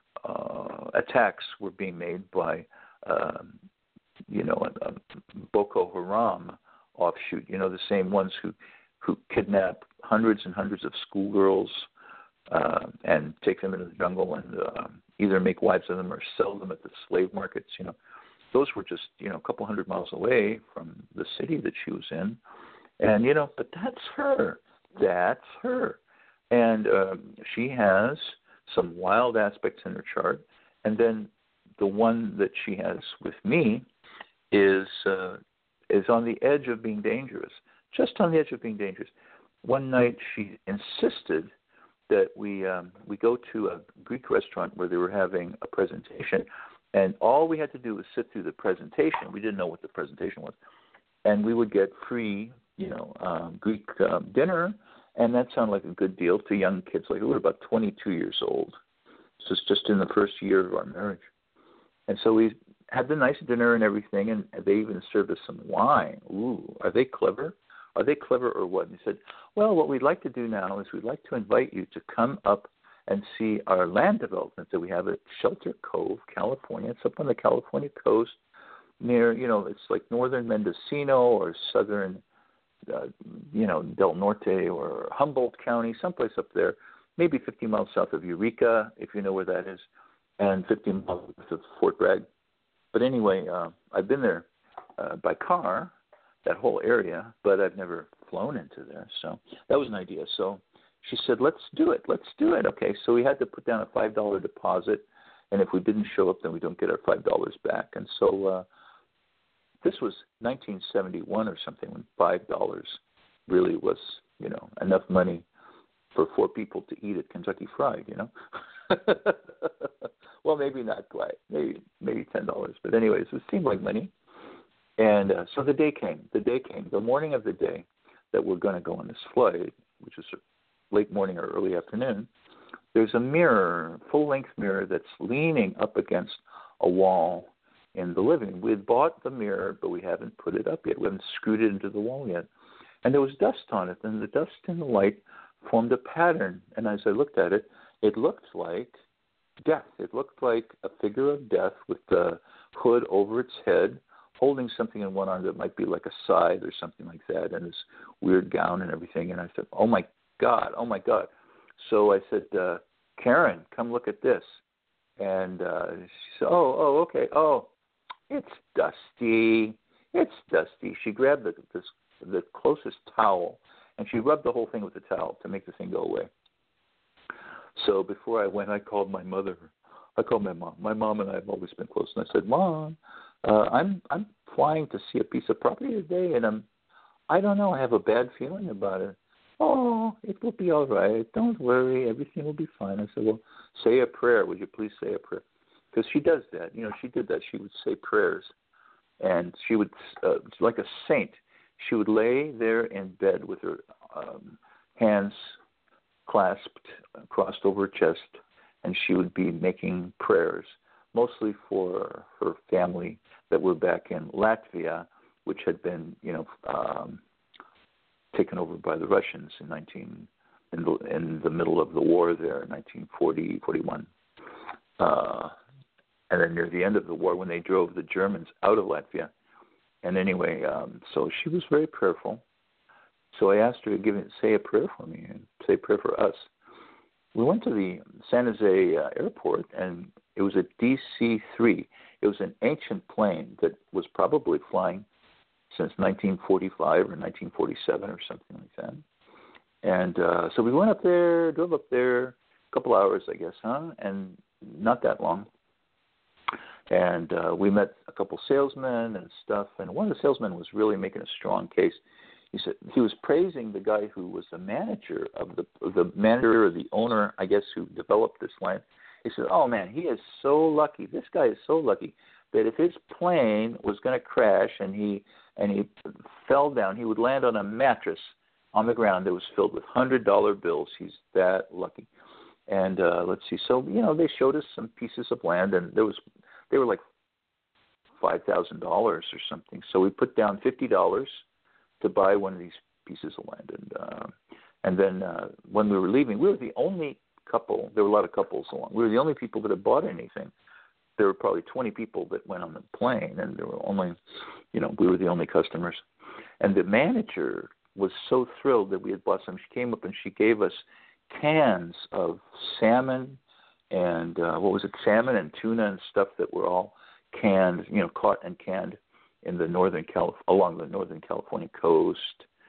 uh, attacks were being made by, um, you know, a, a Boko Haram offshoot. You know, the same ones who who kidnap hundreds and hundreds of schoolgirls uh, and take them into the jungle and uh, either make wives of them or sell them at the slave markets. You know, those were just, you know, a couple hundred miles away from the city that she was in. And, you know, but that's her. That's her. And um, she has some wild aspects in her chart. And then the one that she has with me is uh, is on the edge of being dangerous, just on the edge of being dangerous. One night she insisted that we um, we go to a Greek restaurant where they were having a presentation, and all we had to do was sit through the presentation. We didn't know what the presentation was, and we would get free, you know, um, Greek um, dinner, and that sounded like a good deal to young kids. Like we were about twenty-two years old, so it's just in the first year of our marriage, and so we had the nice dinner and everything, and they even served us some wine. Ooh, are they clever? Are they clever or what? And he said, well, what we'd like to do now is we'd like to invite you to come up and see our land development that we have at Shelter Cove, California. It's up on the California coast near, you know, it's like northern Mendocino or southern, uh, you know, Del Norte or Humboldt County, someplace up there, maybe fifty miles south of Eureka, if you know where that is, and fifty miles south of Fort Bragg. But anyway, uh, I've been there uh, by car, that whole area, but I've never flown into there. So that was an idea. So she said, let's do it. Let's do it. Okay, so we had to put down a five dollars deposit, and if we didn't show up, then we don't get our five dollars back. And so uh, this was nineteen seventy-one or something when five dollars really was, you know, enough money for four people to eat at Kentucky Fried, you know. Well, maybe not quite, maybe maybe ten dollars. But anyways, it seemed like money. And uh, so the day came. The day came. The morning of the day that we're going to go on this flight, which is late morning or early afternoon, there's a mirror, full-length mirror that's leaning up against a wall in the living room. We had bought the mirror, but we haven't put it up yet. We haven't screwed it into the wall yet. And there was dust on it, and the dust and the light formed a pattern. And as I looked at it, it looked like death. It looked like a figure of death with the hood over its head, holding something in one arm that might be like a scythe or something like that, and this weird gown and everything. And I said, oh, my God, oh, my God. So I said, uh, Karen, come look at this. And uh, she said, oh, oh, okay. Oh, it's dusty. It's dusty. She grabbed the, the, the closest towel, and she rubbed the whole thing with the towel to make the thing go away. So before I went, I called my mother. I called my mom. My mom and I have always been close. And I said, Mom, uh, I'm I'm flying to see a piece of property today, and I'm, I don't know, I have a bad feeling about it. Oh, it will be all right. Don't worry. Everything will be fine. I said, well, say a prayer. Would you please say a prayer? Because she does that. You know, she did that. She would say prayers. And she would, uh, like a saint, she would lay there in bed with her um, hands clasped, crossed over her chest, and she would be making prayers, mostly for her family that were back in Latvia, which had been, you know, um, taken over by the Russians in nineteen in the in the middle of the war there in nineteen forty, forty-one. Uh, and then near the end of the war when they drove the Germans out of Latvia. And anyway, um, so she was very prayerful. So I asked her to give it, say a prayer for me and say a prayer for us. We went to the San Jose uh, airport, and it was a D C three. It was an ancient plane that was probably flying since nineteen forty-five or nineteen forty-seven or something like that. And uh, so we went up there, drove up there, a couple hours, I guess, huh? And not that long. And uh, we met a couple salesmen and stuff. And one of the salesmen was really making a strong case. he said he was praising the guy who was the manager of the the manager or the owner, I guess, who developed this land. He said, "Oh man, he is so lucky. This guy is so lucky that if his plane was going to crash and he and he fell down, he would land on a mattress on the ground that was filled with hundred dollar bills. He's that lucky." And uh, let's see. So you know, they showed us some pieces of land, and there was they were like five thousand dollars or something. So we put down fifty dollars to buy one of these pieces of land, and uh, and then uh, when we were leaving, we were the only couple. There were a lot of couples along. We were the only people that had bought anything. There were probably twenty people that went on the plane, and there were only, you know, we were the only customers. And the manager was so thrilled that we had bought some. She came up and she gave us cans of salmon and uh, what was it, salmon and tuna and stuff that were all canned, you know, caught and canned in the northern Calif- along the northern California coast.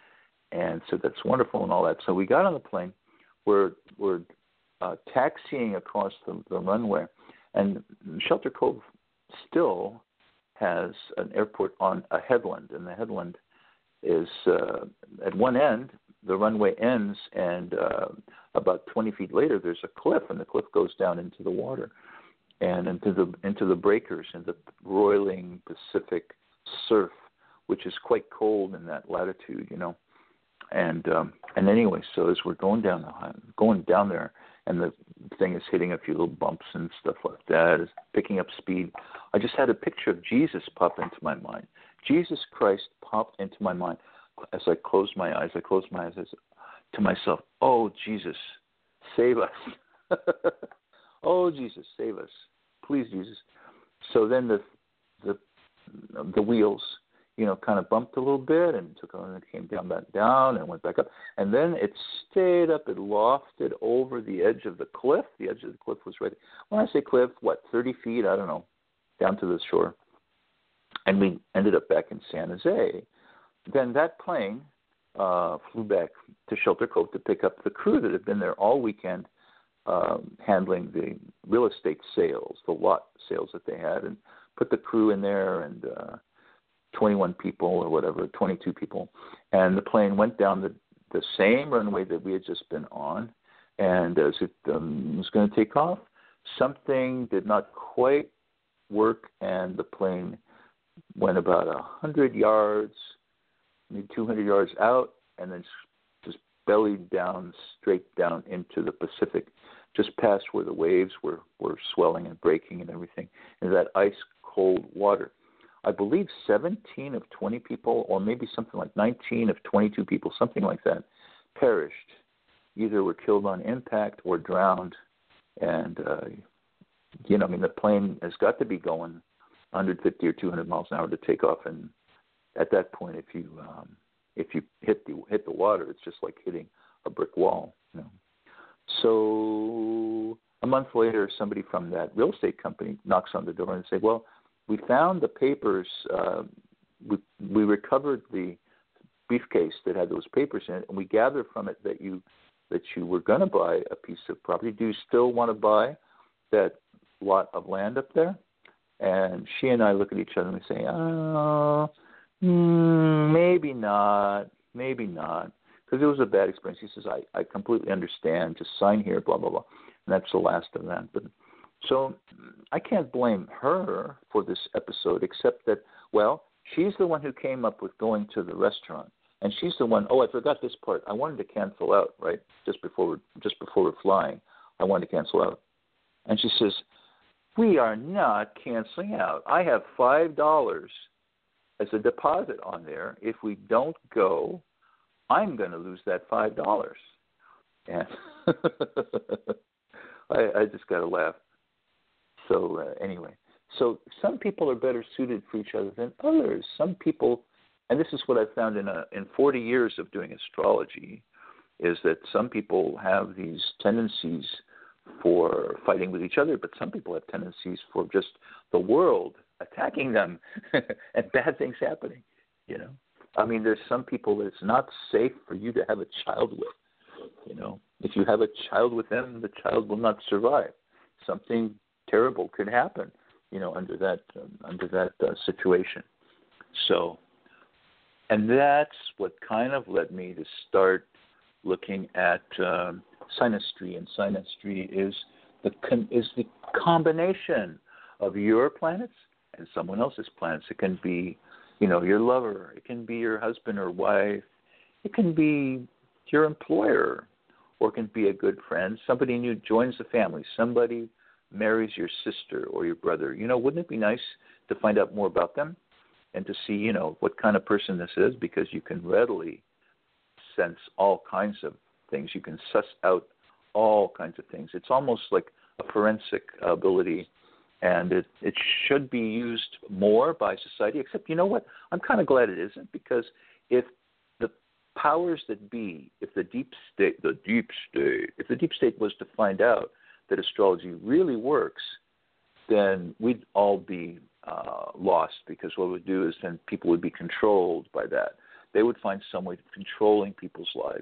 And so that's wonderful and all that. So we got on the plane. We're we're uh, taxiing across the, the runway, and Shelter Cove still has an airport on a headland, and the headland is uh, at one end. The runway ends, and uh, about twenty feet later, there's a cliff, and the cliff goes down into the water and into the into the breakers and the roiling Pacific surf, which is quite cold in that latitude, you know. And um, and anyway, so as we're going down the going down there, and the thing is hitting a few little bumps and stuff like that, is picking up speed. I just had a picture of Jesus pop into my mind. Jesus Christ popped into my mind as I closed my eyes. I closed my eyes I said to myself, "Oh Jesus, save us! Oh Jesus, save us, please, Jesus." So then the the the wheels, you know, kind of bumped a little bit and took on and came down back down and went back up. And then it stayed up, it lofted over the edge of the cliff. The edge of the cliff was right. When I say cliff, what, thirty feet? I don't know, down to the shore. And we ended up back in San Jose. Then that plane uh, flew back to Shelter Cove to pick up the crew that had been there all weekend um, handling the real estate sales, the lot sales that they had, and put the crew in there and uh, twenty-one people or whatever, twenty-two people. And the plane went down the, the same runway that we had just been on. And as it um, was going to take off, something did not quite work, and the plane went about one hundred yards, maybe two hundred yards out, and then just bellied down, straight down into the Pacific, just past where the waves were, were swelling and breaking and everything, and that ice-cold water. I believe seventeen of twenty people, or maybe something like nineteen of twenty-two people, something like that, perished. Either were killed on impact or drowned. And, uh, you know, I mean, the plane has got to be going one hundred fifty or two hundred miles an hour to take off. And at that point, if you um, if you hit the hit the water, it's just like hitting a brick wall. You know? So a month later, somebody from that real estate company knocks on the door and say, "Well, we found the papers. Uh, we, we recovered the briefcase that had those papers in it, and we gathered from it that you that you were going to buy a piece of property. Do you still want to buy that lot of land up there?" And she and I look at each other and we say, "Oh, mm, maybe not, maybe not," because it was a bad experience. He says, "I, I completely understand. Just sign here, blah blah blah," and that's the last of that. But so I can't blame her for this episode, except that, well, she's the one who came up with going to the restaurant, and she's the one. Oh, I forgot this part. I wanted to cancel out right just before we're, just before we're flying. I wanted to cancel out, and she says, "We are not canceling out. I have five dollars as a deposit on there. If we don't go, I'm going to lose that five dollars." And I, I just got to laugh. So uh, anyway, so some people are better suited for each other than others. Some people, and this is what I've found in a, in forty years of doing astrology, is that some people have these tendencies for fighting with each other, but some people have tendencies for just the world attacking them and bad things happening. You know, I mean, there's some people that it's not safe for you to have a child with. You know, if you have a child with them, the child will not survive. Something terrible could happen, you know, under that um, under that uh, situation. So And that's what kind of led me to start looking at um, synastry. And synastry is the con- is the combination of your planets and someone else's planets. It can be, you know, your lover. It can be your husband or wife. It can be your employer, or it can be a good friend. Somebody new joins the family. Somebody marries your sister or your brother. You know, wouldn't it be nice to find out more about them and to see, you know, what kind of person this is? Because you can readily sense all kinds of things. You can suss out all kinds of things. It's almost like a forensic ability, and it, it should be used more by society, except, you know what? I'm kind of glad it isn't, because if the powers that be, if the deep state, the deep state, if the deep state was to find out that astrology really works, then we'd all be uh, lost, because what it would do is then people would be controlled by that. They would find some way of controlling people's lives.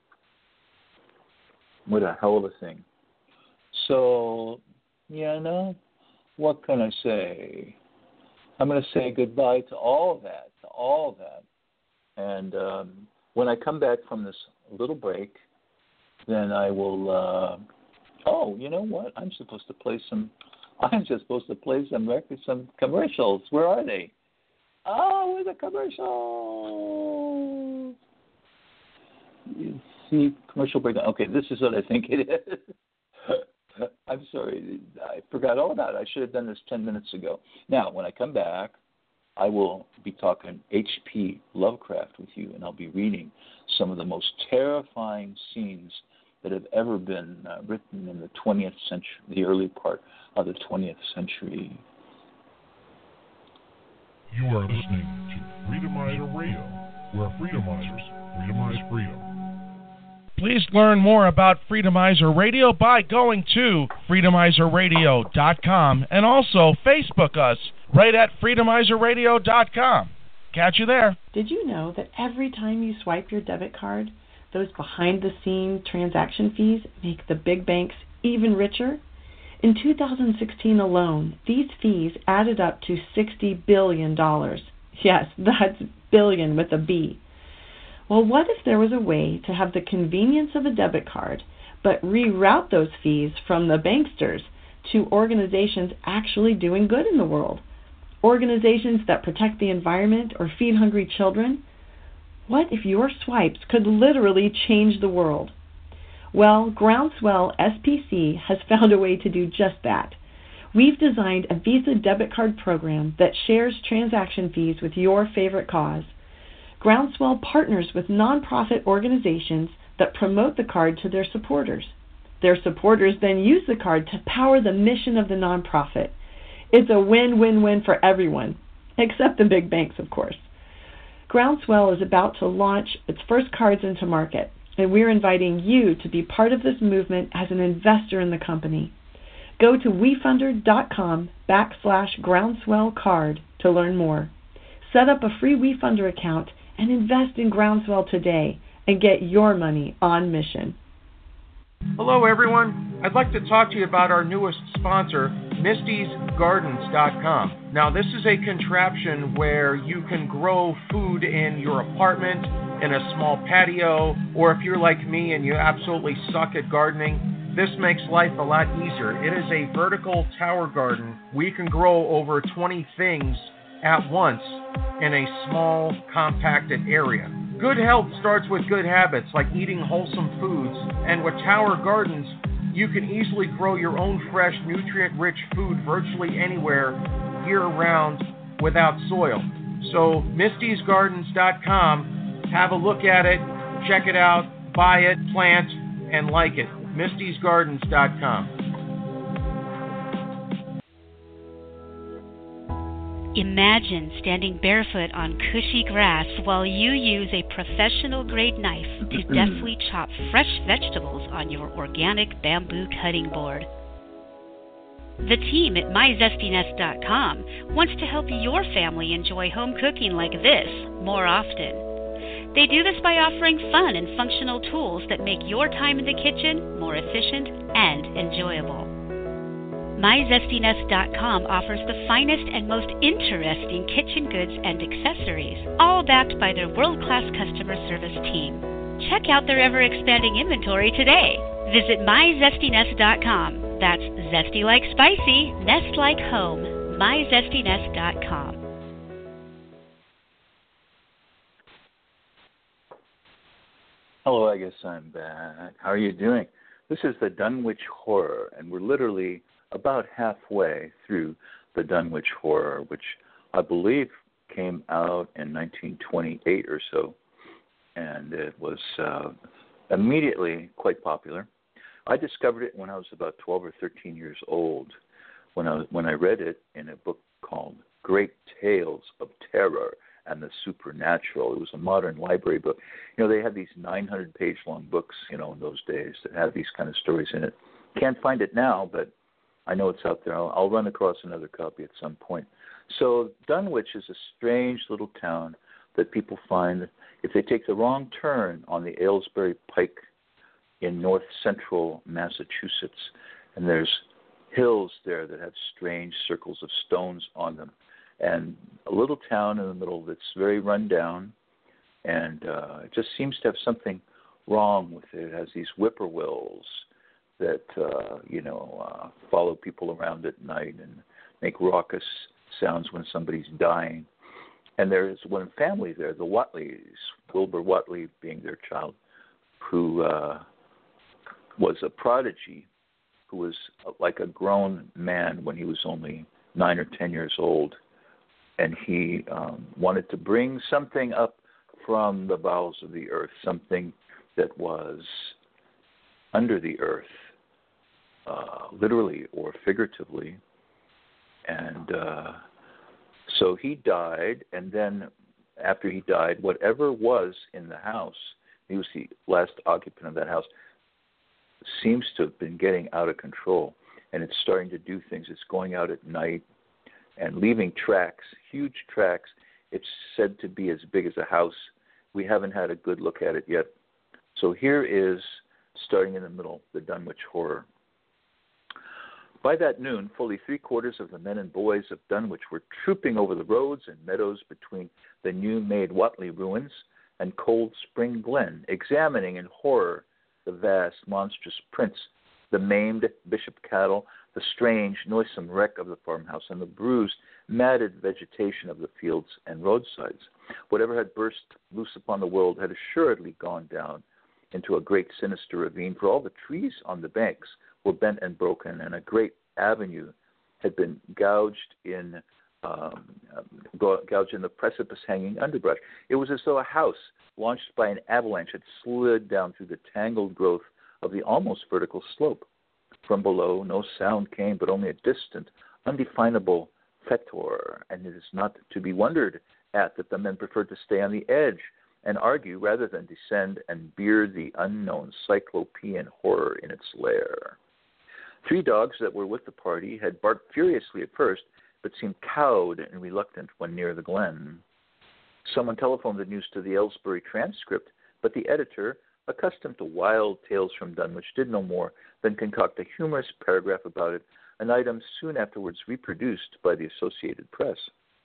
What a hell of a thing. So, yeah, no, what can I say? I'm going to say goodbye to all of that, to all of that. And um, when I come back from this little break, then I will, uh, oh, you know what? I'm supposed to play some, I'm just supposed to play some records, some commercials. Where are they? Oh, where's the commercial? You see, commercial breakdown. Okay, this is what I think it is. I'm sorry, I forgot all about it. I should have done this ten minutes ago. Now, when I come back, I will be talking H P Lovecraft with you, and I'll be reading some of the most terrifying scenes that have ever been uh, written in the twentieth century, the early part of the twentieth century. You are listening to Freedomizer Radio, where Freedomizers freedomize freedom. Please learn more about Freedomizer Radio by going to freedomizer radio dot com and also Facebook us right at freedomizer radio dot com. Catch you there. Did you know that every time you swipe your debit card, those behind-the-scenes transaction fees make the big banks even richer? In two thousand sixteen alone, these fees added up to sixty billion dollars. Yes, that's billion with a B. Well, what if there was a way to have the convenience of a debit card, but reroute those fees from the banksters to organizations actually doing good in the world? Organizations that protect the environment or feed hungry children? What if your swipes could literally change the world? Well, Groundswell S P C has found a way to do just that. We've designed a Visa debit card program that shares transaction fees with your favorite cause. Groundswell partners with nonprofit organizations that promote the card to their supporters. Their supporters then use the card to power the mission of the nonprofit. It's a win-win-win for everyone, except the big banks, of course. Groundswell is about to launch its first cards into market, and we're inviting you to be part of this movement as an investor in the company. Go to WeFunder.com backslash Groundswell card to learn more. Set up a free WeFunder account and invest in Groundswell today and get your money on mission. Hello, everyone. I'd like to talk to you about our newest sponsor, Misty's Gardens dot com. Now, this is a contraption where you can grow food in your apartment, in a small patio, or if you're like me and you absolutely suck at gardening, this makes life a lot easier. It is a vertical tower garden. We can grow over twenty things at once in a small, compacted area. Good health starts with good habits, like eating wholesome foods. And with Tower Gardens, you can easily grow your own fresh, nutrient-rich food virtually anywhere, year-round, without soil. So, Misty's Gardens dot com, have a look at it, check it out, buy it, plant, and like it. Misty's Gardens dot com. Imagine standing barefoot on cushy grass while you use a professional-grade knife to deftly chop fresh vegetables on your organic bamboo cutting board. The team at my zesty nest dot com wants to help your family enjoy home cooking like this more often. They do this by offering fun and functional tools that make your time in the kitchen more efficient and enjoyable. my zesty nest dot com offers the finest and most interesting kitchen goods and accessories, all backed by their world-class customer service team. Check out their ever-expanding inventory today. Visit my zesty nest dot com. That's zesty like spicy, nest like home. my zesty nest dot com. Hello, I guess I'm back. How are you doing? This is the Dunwich Horror, and we're literally about halfway through the Dunwich Horror, which I believe came out in nineteen twenty-eight or so, and it was uh, immediately quite popular. I discovered it when I was about twelve or thirteen years old, when I, when I read it in a book called Great Tales of Terror and the Supernatural. It was a modern library book. You know, they had these nine hundred page long books, you know, in those days that had these kind of stories in it. Can't find it now, but I know it's out there. I'll, I'll run across another copy at some point. So Dunwich is a strange little town that people find if they take the wrong turn on the Aylesbury Pike in north central Massachusetts. And there's hills there that have strange circles of stones on them. And a little town in the middle that's very run down, and uh, it just seems to have something wrong with it. It has these whippoorwills that, uh, you know, uh, follow people around at night and make raucous sounds when somebody's dying. And there's one family there, the Watleys, Wilbur Watley being their child, who uh, was a prodigy, who was like a grown man when he was only nine or ten years old. And he um, wanted to bring something up from the bowels of the earth, something that was under the earth, uh, literally or figuratively. And uh, so he died, and then after he died, whatever was in the house, he was the last occupant of that house, seems to have been getting out of control. And it's starting to do things. It's going out at night and leaving tracks, huge tracks. It's said to be as big as a house. We haven't had a good look at it yet. So here is, starting in the middle, the Dunwich Horror. By that noon, fully three-quarters of the men and boys of Dunwich were trooping over the roads and meadows between the new-made Watley ruins and Cold Spring Glen, examining in horror the vast, monstrous prints, the maimed bishop cattle, the strange, noisome wreck of the farmhouse, and the bruised, matted vegetation of the fields and roadsides. Whatever had burst loose upon the world had assuredly gone down into a great sinister ravine, for all the trees on the banks were bent and broken, and a great avenue had been gouged in um, gouged in the precipice-hanging underbrush. It was as though a house launched by an avalanche had slid down through the tangled growth of the almost vertical slope. From below, no sound came, but only a distant, undefinable fetor, and it is not to be wondered at that the men preferred to stay on the edge and argue rather than descend and beard the unknown cyclopean horror in its lair. Three dogs that were with the party had barked furiously at first, but seemed cowed and reluctant when near the glen. Someone telephoned the news to the Aylesbury Transcript, but the editor, accustomed to wild tales from Dunwich, did no more than concoct a humorous paragraph about it, an item soon afterwards reproduced by the Associated Press.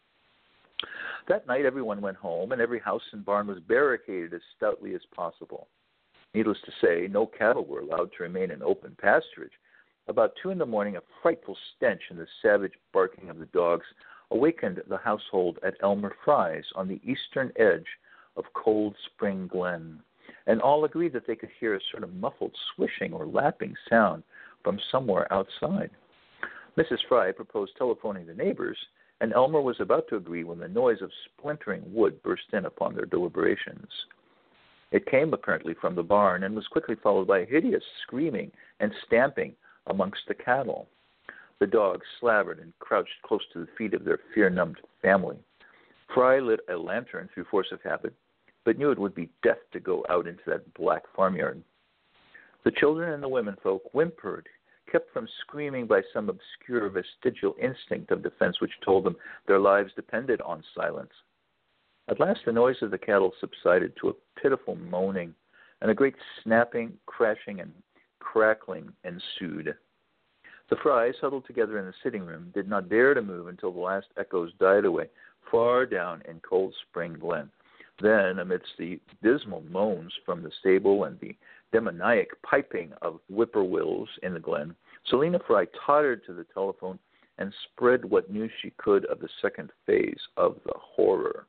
That night everyone went home, and every house and barn was barricaded as stoutly as possible. Needless to say, no cattle were allowed to remain in open pasturage. About two in the morning, a frightful stench and the savage barking of the dogs awakened the household at Elmer Fry's on the eastern edge of Cold Spring Glen, and all agreed that they could hear a sort of muffled swishing or lapping sound from somewhere outside. Missus Fry proposed telephoning the neighbors, and Elmer was about to agree when the noise of splintering wood burst in upon their deliberations. It came apparently from the barn and was quickly followed by hideous screaming and stamping amongst the cattle. The dogs slavered and crouched close to the feet of their fear-numbed family. Fry lit a lantern through force of habit, but knew it would be death to go out into that black farmyard. The children and the womenfolk whimpered, kept from screaming by some obscure vestigial instinct of defense which told them their lives depended on silence. At last the noise of the cattle subsided to a pitiful moaning, and a great snapping, crashing, and crackling ensued. The Frys, huddled together in the sitting room, did not dare to move until the last echoes died away far down in Cold Spring Glen. Then, amidst the dismal moans from the stable and the demoniac piping of whippoorwills in the glen, Selina Fry tottered to the telephone and spread what news she could of the second phase of the horror.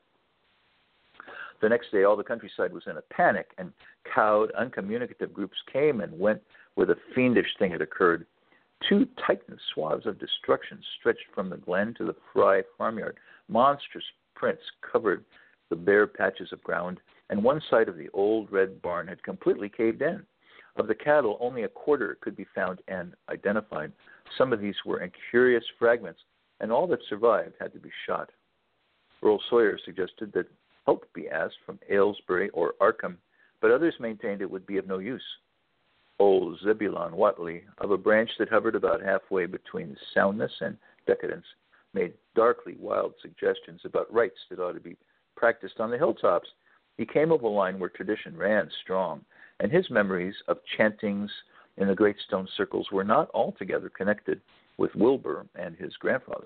The next day, all the countryside was in a panic, and cowed, uncommunicative groups came and went where the fiendish thing had occurred. Two titan swaths of destruction stretched from the glen to the Fry farmyard. Monstrous prints covered the bare patches of ground, and one side of the old red barn had completely caved in. Of the cattle, only a quarter could be found and identified. Some of these were in curious fragments, and all that survived had to be shot. Earl Sawyer suggested that help be asked from Aylesbury or Arkham, but others maintained it would be of no use. Old Zebulon Whatley, of a branch that hovered about halfway between soundness and decadence, made darkly wild suggestions about rites that ought to be practiced on the hilltops. He came of a line where tradition ran strong, and his memories of chantings in the great stone circles were not altogether connected with Wilbur and his grandfather.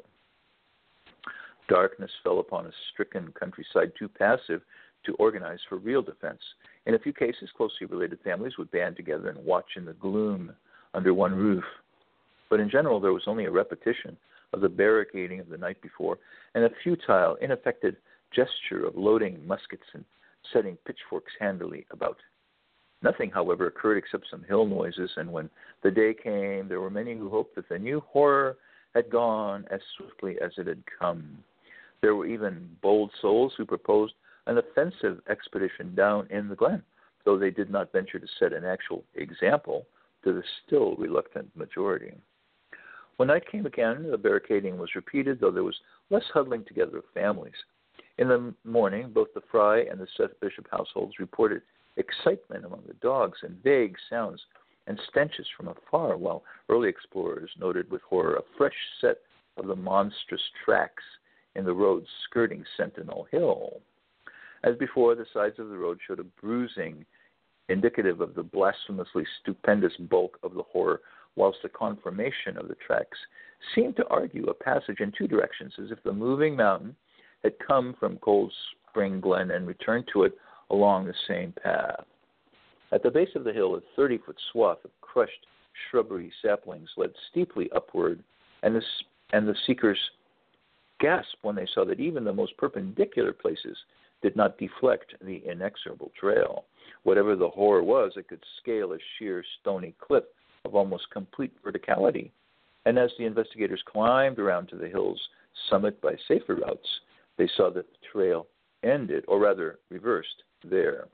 Darkness fell upon a stricken countryside too passive to organize for real defense. In a few cases, closely related families would band together and watch in the gloom under one roof. But in general, there was only a repetition of the barricading of the night before and a futile, ineffective gesture of loading muskets and setting pitchforks handily about. Nothing, however, occurred except some hill noises, and when the day came, there were many who hoped that the new horror had gone as swiftly as it had come. There were even bold souls who proposed an offensive expedition down in the glen, though they did not venture to set an actual example to the still reluctant majority. When night came again, the barricading was repeated, though there was less huddling together of families. In the morning, both the Fry and the Seth Bishop households reported excitement among the dogs and vague sounds and stenches from afar, while early explorers noted with horror a fresh set of the monstrous tracks in the road skirting Sentinel Hill. As before, the sides of the road showed a bruising indicative of the blasphemously stupendous bulk of the horror, whilst the conformation of the tracks seemed to argue a passage in two directions, as if the moving mountain had come from Cold Spring Glen and returned to it along the same path. At the base of the hill, a thirty-foot swath of crushed shrubbery saplings led steeply upward, and the, and the seekers gasped when they saw that even the most perpendicular places did not deflect the inexorable trail. Whatever the horror was, it could scale a sheer stony cliff of almost complete verticality. And as the investigators climbed around to the hill's summit by safer routes, they saw that the trail ended, or rather reversed, there.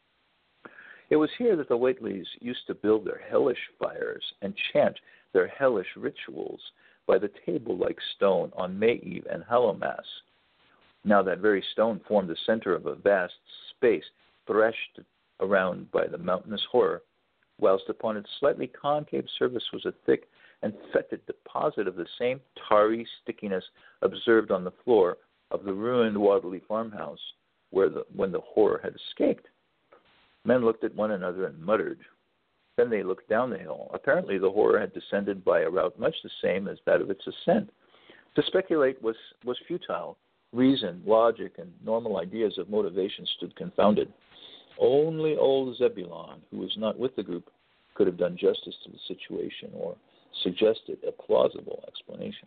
It was here that the Whateleys used to build their hellish fires and chant their hellish rituals by the table-like stone on May Eve and Hallowmass. Now that very stone formed the center of a vast space threshed around by the mountainous horror, whilst upon its slightly concave surface was a thick and fetid deposit of the same tarry stickiness observed on the floor of the ruined Wadley farmhouse where the, when the horror had escaped. Men looked at one another and muttered. Then they looked down the hill. Apparently the horror had descended by a route much the same as that of its ascent. To speculate was, was futile. Reason, logic, and normal ideas of motivation stood confounded. Only old Zebulon, who was not with the group, could have done justice to the situation or suggested a plausible explanation.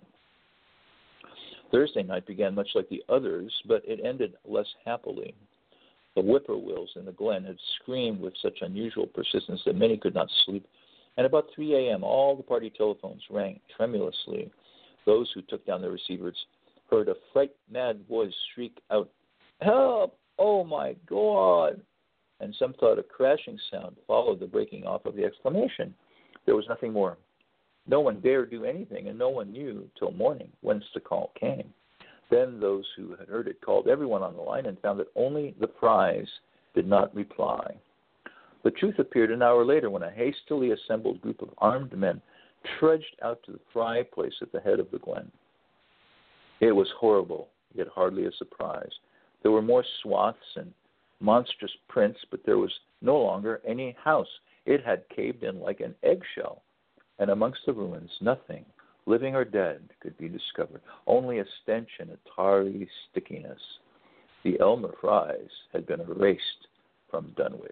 Thursday night began much like the others, but it ended less happily. The whippoorwills in the glen had screamed with such unusual persistence that many could not sleep, and about three a.m. all the party telephones rang tremulously. Those who took down their receivers heard a fright-mad voice shriek out, "Help! Oh, my God!" And some thought a crashing sound followed the breaking off of the exclamation. There was nothing more. No one dared do anything, and no one knew till morning whence the call came. Then those who had heard it called everyone on the line and found that only the Frys did not reply. The truth appeared an hour later when a hastily assembled group of armed men trudged out to the Fry place at the head of the glen. It was horrible, yet hardly a surprise. There were more swaths and monstrous prints, but there was no longer any house. It had caved in like an eggshell. and amongst the ruins nothing, living or dead, could be discovered, only a stench and a tarry stickiness. The Elmer Fries had been erased from Dunwich.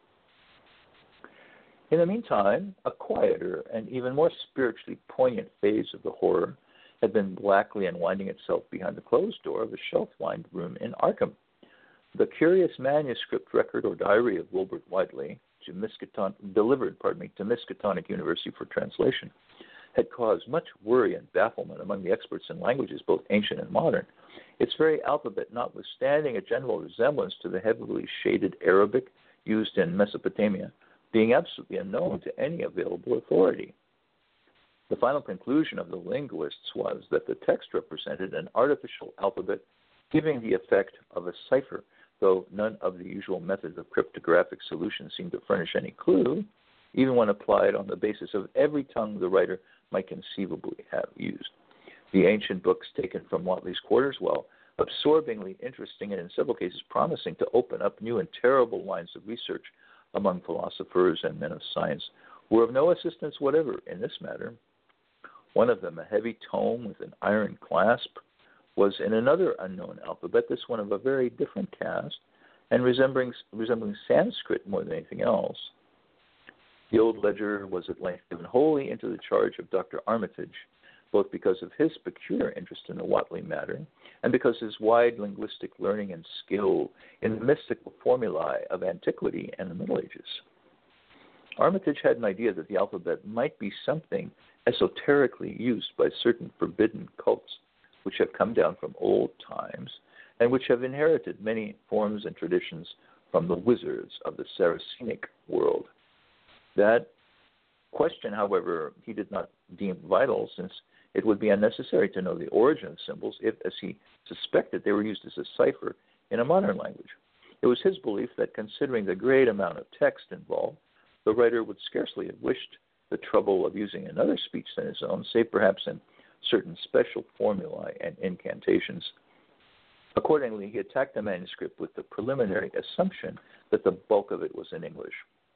In the meantime, a quieter and even more spiritually poignant phase of the horror had been blackly unwinding itself behind the closed door of a shelf-lined room in Arkham. The curious manuscript record or diary of Wilbur Whiteley, to Miskatonic, delivered pardon me, to Miskatonic University for translation, had caused much worry and bafflement among the experts in languages, both ancient and modern. Its very alphabet, notwithstanding a general resemblance to the heavily shaded Arabic used in Mesopotamia, being absolutely unknown to any available authority. The final conclusion of the linguists was that the text represented an artificial alphabet giving the effect of a cipher, though none of the usual methods of cryptographic solution seemed to furnish any clue, even when applied on the basis of every tongue the writer might conceivably have used. The ancient books taken from Whately's quarters, while absorbingly interesting and in several cases promising to open up new and terrible lines of research among philosophers and men of science, were of no assistance whatever in this matter. One of them, a heavy tome with an iron clasp, was in another unknown alphabet, this one of a very different cast, and resembling, resembling Sanskrit more than anything else. The old ledger was at length given wholly into the charge of Doctor Armitage, both because of his peculiar interest in the Whately matter and because his wide linguistic learning and skill in the mystical formulae of antiquity and the Middle Ages. Armitage had an idea that the alphabet might be something esoterically used by certain forbidden cults which have come down from old times and which have inherited many forms and traditions from the wizards of the Saracenic world. That question, however, he did not deem vital, since it would be unnecessary to know the origin of symbols if, as he suspected, they were used as a cipher in a modern language. It was his belief that, considering the great amount of text involved, the writer would scarcely have wished the trouble of using another speech than his own, save perhaps in certain special formulae and incantations. Accordingly, he attacked the manuscript with the preliminary assumption that the bulk of it was in English.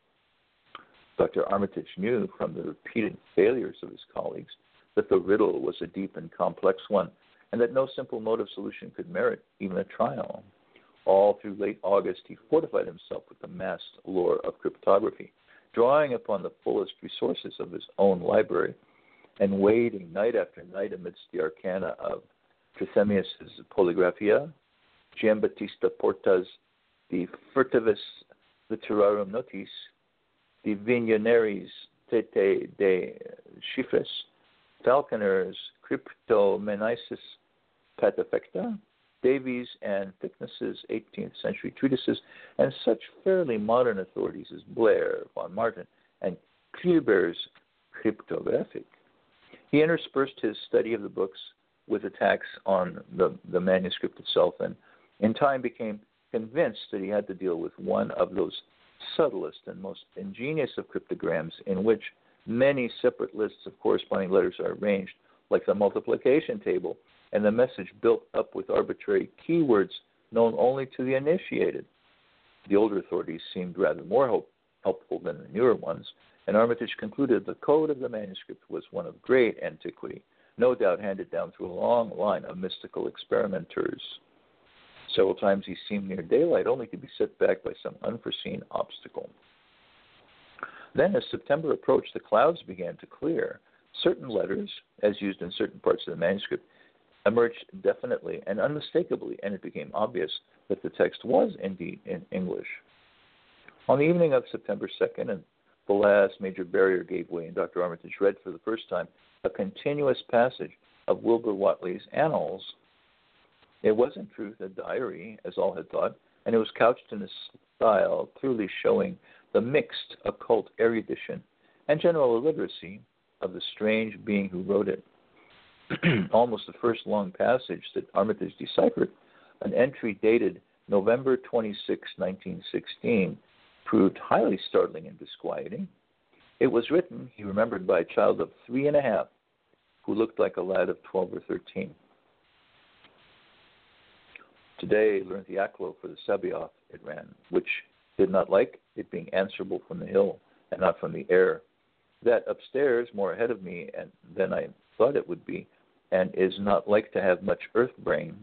Doctor Armitage knew from the repeated failures of his colleagues that the riddle was a deep and complex one, and that no simple mode of solution could merit even a trial. All through late August, he fortified himself with the massed lore of cryptography, drawing upon the fullest resources of his own library, and wading night after night amidst the arcana of Trithemius' Polygraphia, Giambattista Porta's De Furtivis Literarum Notis, the Vigneris Tete de Chiffres, Falconer's Cryptomnesis Patefecta, Davies and Thickness's eighteenth century treatises, and such fairly modern authorities as Blair, von Martin, and Kleber's Cryptographic. He interspersed his study of the books with attacks on the, the manuscript itself, and in time became convinced that he had to deal with one of those subtlest and most ingenious of cryptograms, in which many separate lists of corresponding letters are arranged like the multiplication table, and the message built up with arbitrary keywords known only to the initiated. The older authorities seemed rather more hope, helpful than the newer ones, and Armitage concluded the code of the manuscript was one of great antiquity, no doubt handed down through a long line of mystical experimenters. Several times he seemed near daylight, only to be set back by some unforeseen obstacle. Then, as September approached, the clouds began to clear. Certain letters, as used in certain parts of the manuscript, emerged definitely and unmistakably, and it became obvious that the text was indeed in English. On the evening of September second, and the last major barrier gave way, and Doctor Armitage read for the first time a continuous passage of Wilbur Whately's Annals. It was in truth a diary, as all had thought, and it was couched in a style clearly showing the mixed occult erudition and general illiteracy of the strange being who wrote it. Almost the first long passage that Armitage deciphered, an entry dated November twenty-sixth, nineteen sixteen, proved highly startling and disquieting. It was written, he remembered, by a child of three and a half who looked like a lad of twelve or thirteen. Today learned the Aklo for the Sabaoth, it ran, which did not like it being answerable from the hill and not from the air. That upstairs, more ahead of me and than I thought it would be, and is not like to have much earth brain,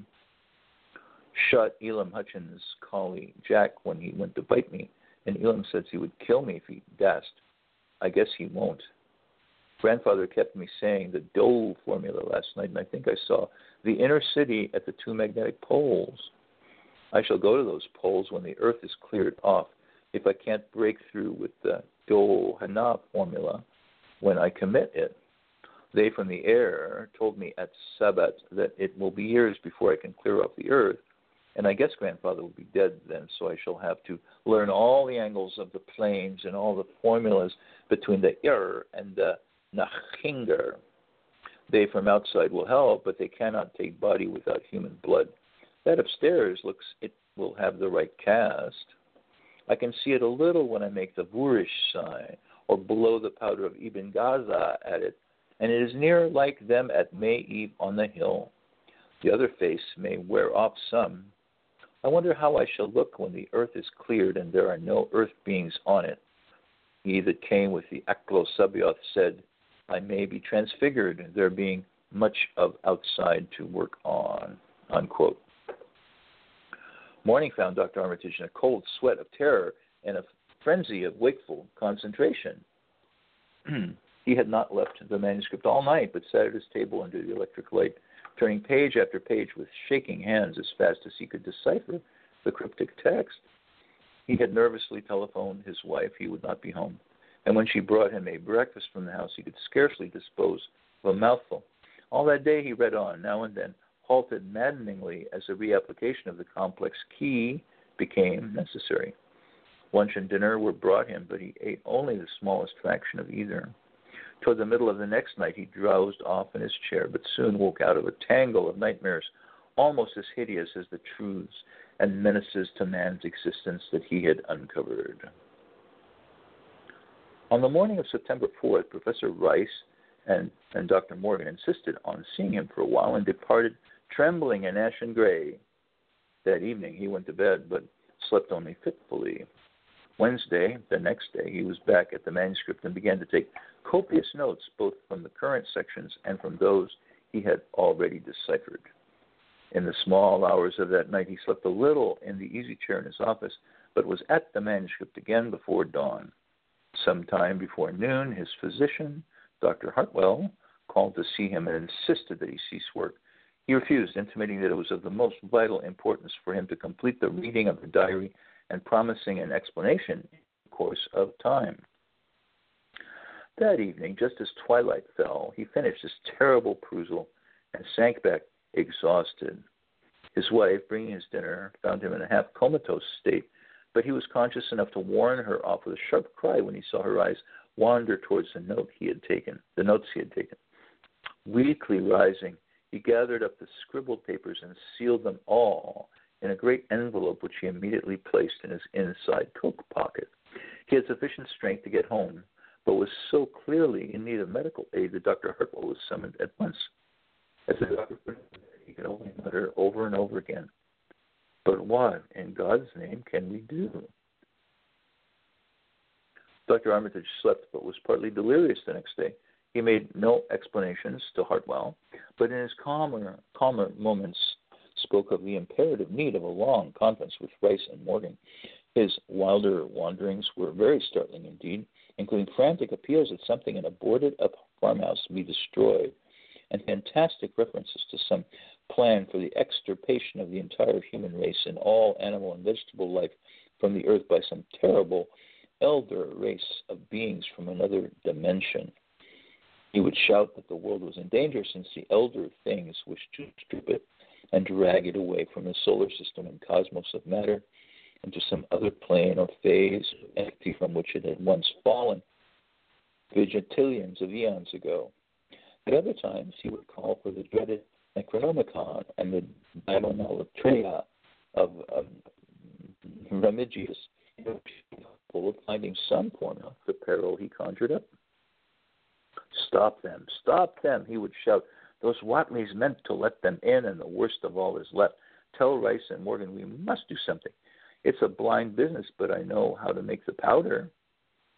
shot Elam Hutchins' collie Jack when he went to bite me, and Elam says he would kill me if he dashed. I guess he won't. Grandfather kept me saying the Dole formula last night, and I think I saw the inner city at the two magnetic poles. I shall go to those poles when the earth is cleared off, if I can't break through with the Dole Hana formula when I commit it. They from the air told me at Sabbat that it will be years before I can clear off the earth, and I guess Grandfather will be dead then, so I shall have to learn all the angles of the planes and all the formulas between the Ir and the Nachinger. They from outside will help, but they cannot take body without human blood. That upstairs looks it will have the right cast. I can see it a little when I make the Vurish sign, or blow the powder of Ibn Gaza at it, and it is near like them at May Eve on the hill. The other face may wear off some. I wonder how I shall look when the earth is cleared and there are no earth beings on it. He that came with the Aklo Sabioth said, I may be transfigured, there being much of outside to work on, unquote. Morning found Doctor Armitage in a cold sweat of terror and a frenzy of wakeful concentration. He had not left the manuscript all night, but sat at his table under the electric light, turning page after page with shaking hands as fast as he could decipher the cryptic text. He had nervously telephoned his wife he would not be home, and when she brought him a breakfast from the house, he could scarcely dispose of a mouthful. All that day he read on, now and then halted maddeningly as a reapplication of the complex key became necessary. Lunch and dinner were brought him, but he ate only the smallest fraction of either. Toward the middle of the next night, he drowsed off in his chair, but soon woke out of a tangle of nightmares almost as hideous as the truths and menaces to man's existence that he had uncovered. On the morning of September fourth, Professor Rice and, and Doctor Morgan insisted on seeing him for a while and departed trembling and ashen gray. That evening he went to bed, but slept only fitfully. Wednesday, the next day, he was back at the manuscript and began to take copious notes, both from the current sections and from those he had already deciphered. In the small hours of that night, he slept a little in the easy chair in his office, but was at the manuscript again before dawn. Some time before noon, his physician, Doctor Hartwell, called to see him and insisted that he cease work. He refused, intimating that it was of the most vital importance for him to complete the reading of the diary and promising an explanation in the course of time. That evening, just as twilight fell, he finished his terrible perusal and sank back exhausted. His wife, bringing his dinner, found him in a half comatose state, but he was conscious enough to warn her off with a sharp cry when he saw her eyes wander towards the note he had taken, the notes he had taken. Weakly rising, he gathered up the scribbled papers and sealed them all in a great envelope which he immediately placed in his inside coat pocket. He had sufficient strength to get home, but was so clearly in need of medical aid that Doctor Hartwell was summoned at once. As the doctor put it, he could only mutter over and over again, "But what, in God's name, can we do?" Doctor Armitage slept, but was partly delirious the next day. He made no explanations to Hartwell, but in his calmer, calmer moments spoke of the imperative need of a long conference with Rice and Morgan. His wilder wanderings were very startling indeed, including frantic appeals that something in a boarded-up farmhouse be destroyed, and fantastic references to some plan for the extirpation of the entire human race and all animal and vegetable life from the earth by some terrible elder race of beings from another dimension. He would shout that the world was in danger since the elder things wished to strip it and drag it away from the solar system and cosmos of matter into some other plane or phase of entity from which it had once fallen, vigitillions of eons ago. At other times, he would call for the dreaded Necronomicon and the Daimonolatria of um, Remigius, full of finding some formula for the peril he conjured up. "Stop them, stop them," he would shout. "Those Watleys meant to let them in, and the worst of all is left. Tell Rice and Morgan we must do something. It's a blind business, but I know how to make the powder."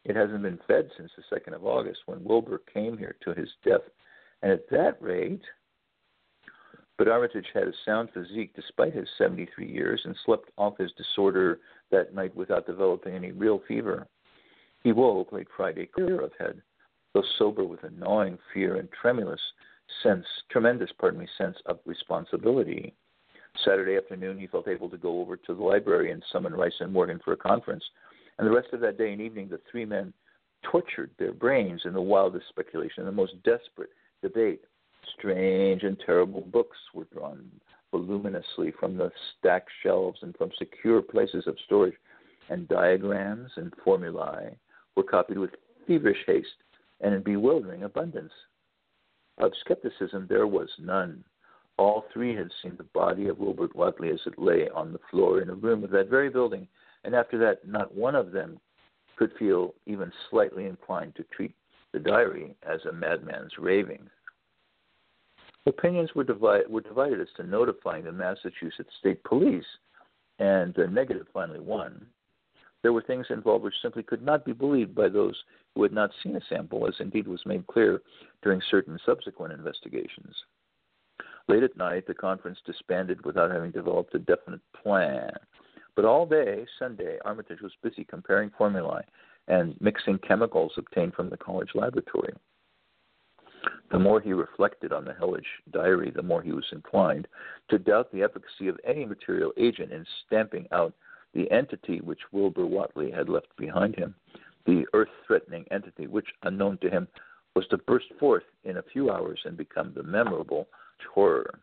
It hasn't been fed since the second of August when Wilbur came here to his death. And at that rate, but Armitage had a sound physique despite his seventy-three years and slept off his disorder that night without developing any real fever. He woke late Friday clear of head, though sober with a gnawing fear and tremulous sense, tremendous, pardon me, sense of responsibility. Saturday afternoon, he felt able to go over to the library and summon Rice and Morgan for a conference. And the rest of that day and evening, the three men tortured their brains in the wildest speculation, the most desperate debate. Strange and terrible books were drawn voluminously from the stacked shelves and from secure places of storage, and diagrams and formulae were copied with feverish haste and in bewildering abundance. Of skepticism there was none. All three had seen the body of Wilbert Whatley as it lay on the floor in a room of that very building, and after that not one of them could feel even slightly inclined to treat the diary as a madman's raving. Opinions were, divide, were divided as to notifying the Massachusetts State Police, and the negative finally won. There were things involved which simply could not be believed by those who had not seen a sample, as indeed was made clear during certain subsequent investigations. Late at night, the conference disbanded without having developed a definite plan. But all day, Sunday, Armitage was busy comparing formulae and mixing chemicals obtained from the college laboratory. The more he reflected on the hellish diary, the more he was inclined to doubt the efficacy of any material agent in stamping out the entity which Wilbur Whatley had left behind him, the earth-threatening entity which, unknown to him, was to burst forth in a few hours and become the memorable horror.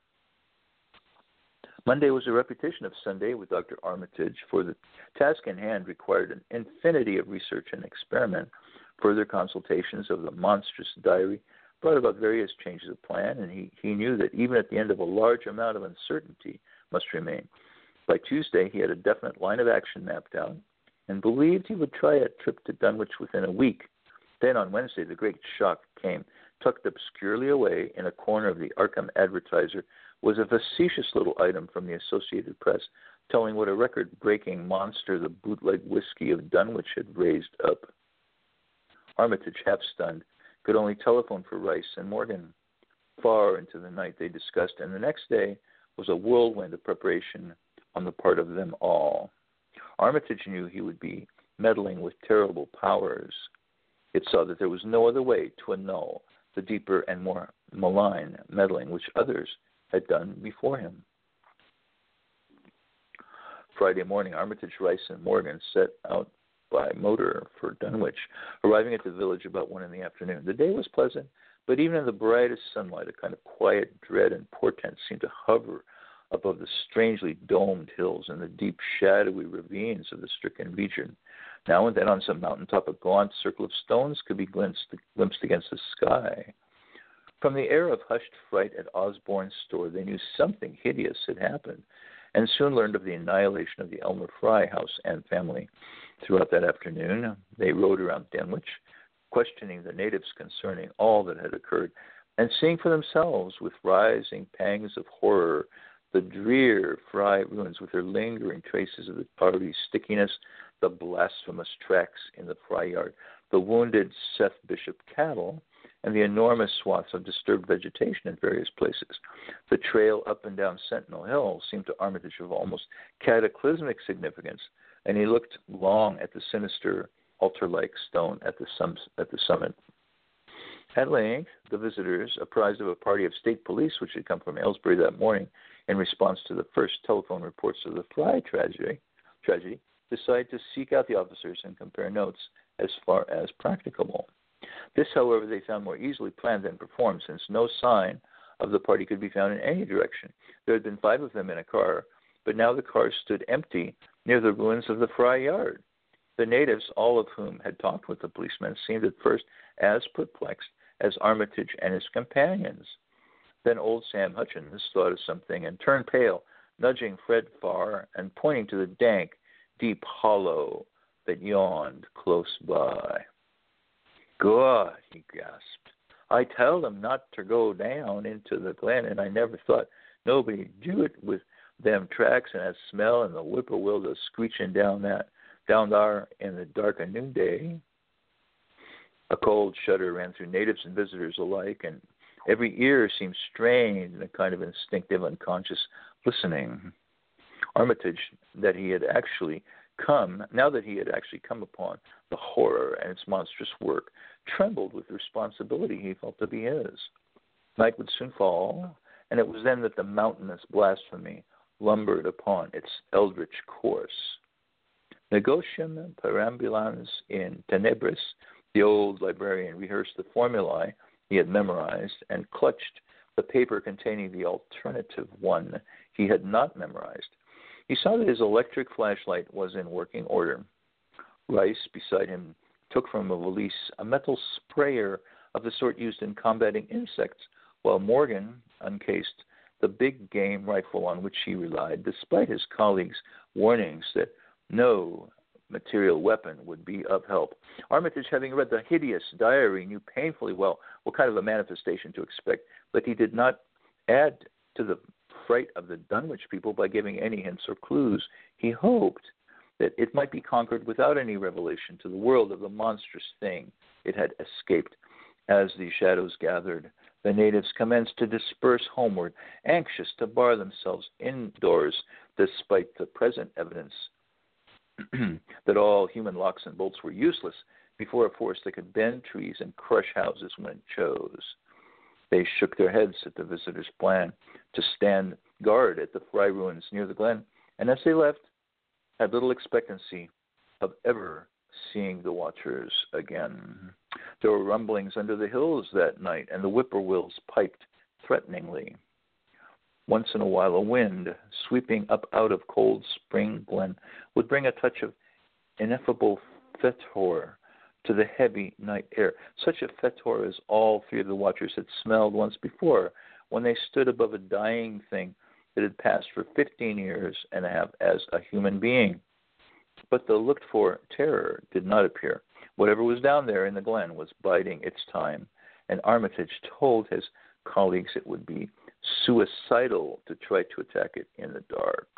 Monday was a repetition of Sunday with Doctor Armitage, for the task in hand required an infinity of research and experiment. Further consultations of the monstrous diary brought about various changes of plan, and he, he knew that even at the end of a large amount of uncertainty must remain. By Tuesday, he had a definite line of action mapped out and believed he would try a trip to Dunwich within a week. Then on Wednesday, the great shock came. Tucked obscurely away in a corner of the Arkham Advertiser was a facetious little item from the Associated Press telling what a record-breaking monster the bootleg whiskey of Dunwich had raised up. Armitage, half-stunned, could only telephone for Rice and Morgan. Far into the night they discussed, and the next day was a whirlwind of preparation on the part of them all. Armitage knew he would be meddling with terrible powers. It saw that there was no other way to annul the deeper and more malign meddling which others had done before him. Friday morning, Armitage, Rice, and Morgan set out by motor for Dunwich, arriving at the village about one in the afternoon. The day was pleasant, but even in the brightest sunlight, a kind of quiet dread and portent seemed to hover above the strangely domed hills and the deep, shadowy ravines of the stricken region. Now and then on some mountaintop, a gaunt circle of stones could be glimpsed, glimpsed against the sky. From the air of hushed fright at Osborne's store, they knew something hideous had happened, and soon learned of the annihilation of the Elmer Fry house and family. Throughout that afternoon, they rode around Dunwich, questioning the natives concerning all that had occurred, and seeing for themselves, with rising pangs of horror, the drear Fry ruins with their lingering traces of the tardy stickiness, the blasphemous tracks in the Fry yard, the wounded Seth Bishop cattle, and the enormous swaths of disturbed vegetation in various places. The trail up and down Sentinel Hill seemed to Armitage of almost cataclysmic significance, and he looked long at the sinister altar-like stone at the, sum- at the summit. At length, the visitors, apprised of a party of state police which had come from Aylesbury that morning in response to the first telephone reports of the Fry tragedy, tragedy decided to seek out the officers and compare notes as far as practicable. This, however, they found more easily planned than performed, since no sign of the party could be found in any direction. There had been five of them in a car, but now the cars stood empty near the ruins of the Fry yard. The natives, all of whom had talked with the policemen, seemed at first as perplexed as Armitage and his companions. Then old Sam Hutchins thought of something and turned pale, nudging Fred Farr and pointing to the dank, deep hollow that yawned close by. "God," he gasped, "I tell them not to go down into the glen, and I never thought nobody'd do it with them tracks and that smell and the whippoorwill screeching down that down there in the dark of noonday." A cold shudder ran through natives and visitors alike, and every ear seemed strained in a kind of instinctive, unconscious listening. Armitage, that he had actually come, now that he had actually come upon the horror and its monstrous work, trembled with the responsibility he felt to be his. Night would soon fall, and it was then that the mountainous blasphemy lumbered upon its eldritch course. Negocium perambulans in tenebris, the old librarian rehearsed the formulae he had memorized and clutched the paper containing the alternative one he had not memorized. He saw that his electric flashlight was in working order. Rice, beside him, took from a valise a metal sprayer of the sort used in combating insects, while Morgan uncased the big game rifle on which he relied, despite his colleagues' warnings that no material weapon would be of help. Armitage, having read the hideous diary, knew painfully well what kind of a manifestation to expect, but he did not add to the fright of the Dunwich people by giving any hints or clues. He hoped that it might be conquered without any revelation to the world of the monstrous thing it had escaped. As the shadows gathered, the natives commenced to disperse homeward, anxious to bar themselves indoors despite the present evidence that all human locks and bolts were useless before a force that could bend trees and crush houses when it chose. They shook their heads at the visitors' plan to stand guard at the Fry ruins near the glen, and as they left, had little expectancy of ever seeing the watchers again. There were rumblings under the hills that night, and the whippoorwills piped threateningly. Once in a while, a wind sweeping up out of cold spring glen would bring a touch of ineffable fetor to the heavy night air, such a fetor as all three of the watchers had smelled once before when they stood above a dying thing that had passed for fifteen years and a half as a human being. But the looked-for terror did not appear. Whatever was down there in the glen was biding its time, and Armitage told his colleagues it would be suicidal to try to attack it in the dark.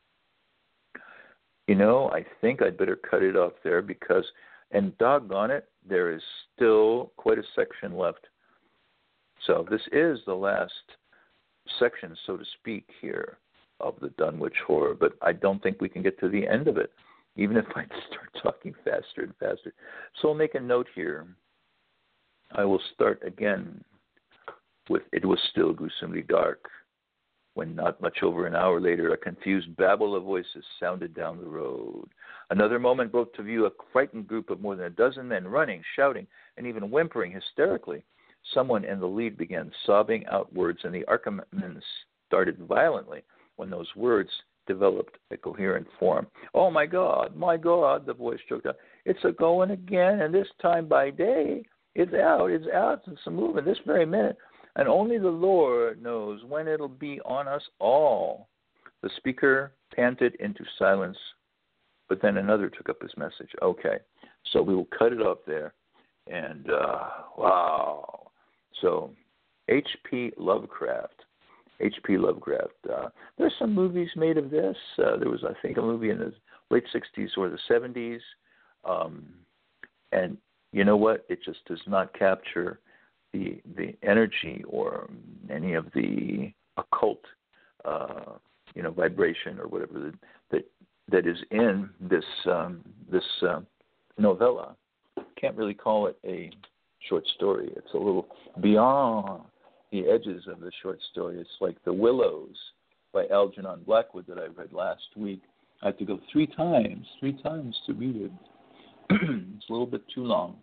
You know, I think I'd better cut it off there because, and doggone it, there is still quite a section left. So this is the last section, so to speak, here of the Dunwich Horror, but I don't think we can get to the end of it, even if I start talking faster and faster. So I'll make a note here. I will start again with "It was still gruesomely dark," when not much over an hour later, a confused babble of voices sounded down the road. Another moment brought to view a frightened group of more than a dozen men running, shouting, and even whimpering hysterically. Someone in the lead began sobbing out words, and the Arkham-men started violently when those words developed a coherent form. "Oh, my God, my God," the voice choked out. "It's a-going again, and this time by day. It's out, it's out, it's a-moving this very minute. And only the Lord knows when it'll be on us all." The speaker panted into silence, but then another took up his message. Okay, so we will cut it off there. And, uh, wow. So, H P Lovecraft. H P Lovecraft. Uh, there's some movies made of this. Uh, there was, I think, a movie in the late sixties or the seventies. Um, and you know what? It just does not capture the the energy or any of the occult, uh, you know, vibration or whatever that that, that is in this um, this uh, novella. Can't really call it a short story. It's a little beyond the edges of the short story. It's like The Willows by Algernon Blackwood that I read last week. I had to go three times, three times to read it. It's a little bit too long.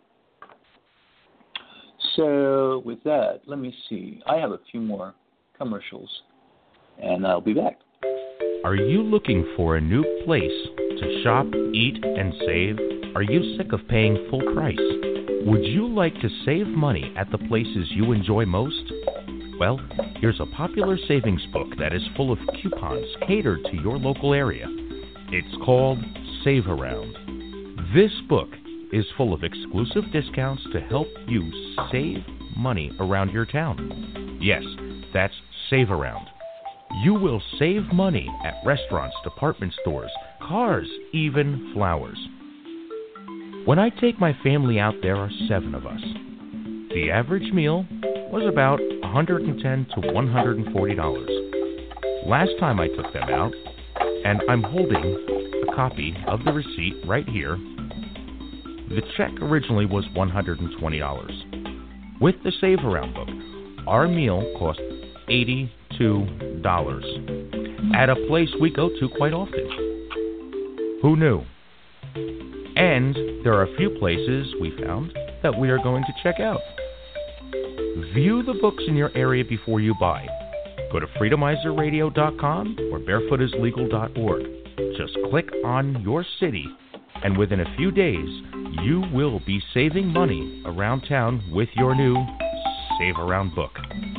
So with that, let me see. I have a few more commercials, and I'll be back. Are you looking for a new place to shop, eat, and save? Are you sick of paying full price? Would you like to save money at the places you enjoy most? Well, here's a popular savings book that is full of coupons catered to your local area. It's called Save Around. This book is full of exclusive discounts to help you save money around your town. Yes, that's Save Around. You will save money at restaurants, department stores, cars, even flowers. When I take my family out, there are seven of us. The average meal was about one hundred ten to one hundred forty dollars. Last time I took them out, and I'm holding a copy of the receipt right here, the check originally was one hundred twenty dollars. With the Save Around book, our meal cost eighty-two dollars at a place we go to quite often. Who knew? And there are a few places we found that we are going to check out. View the books in your area before you buy. Go to freedomizer radio dot com or barefoot is legal dot org. Just click on your city, and within a few days, you will be saving money around town with your new Save Around book.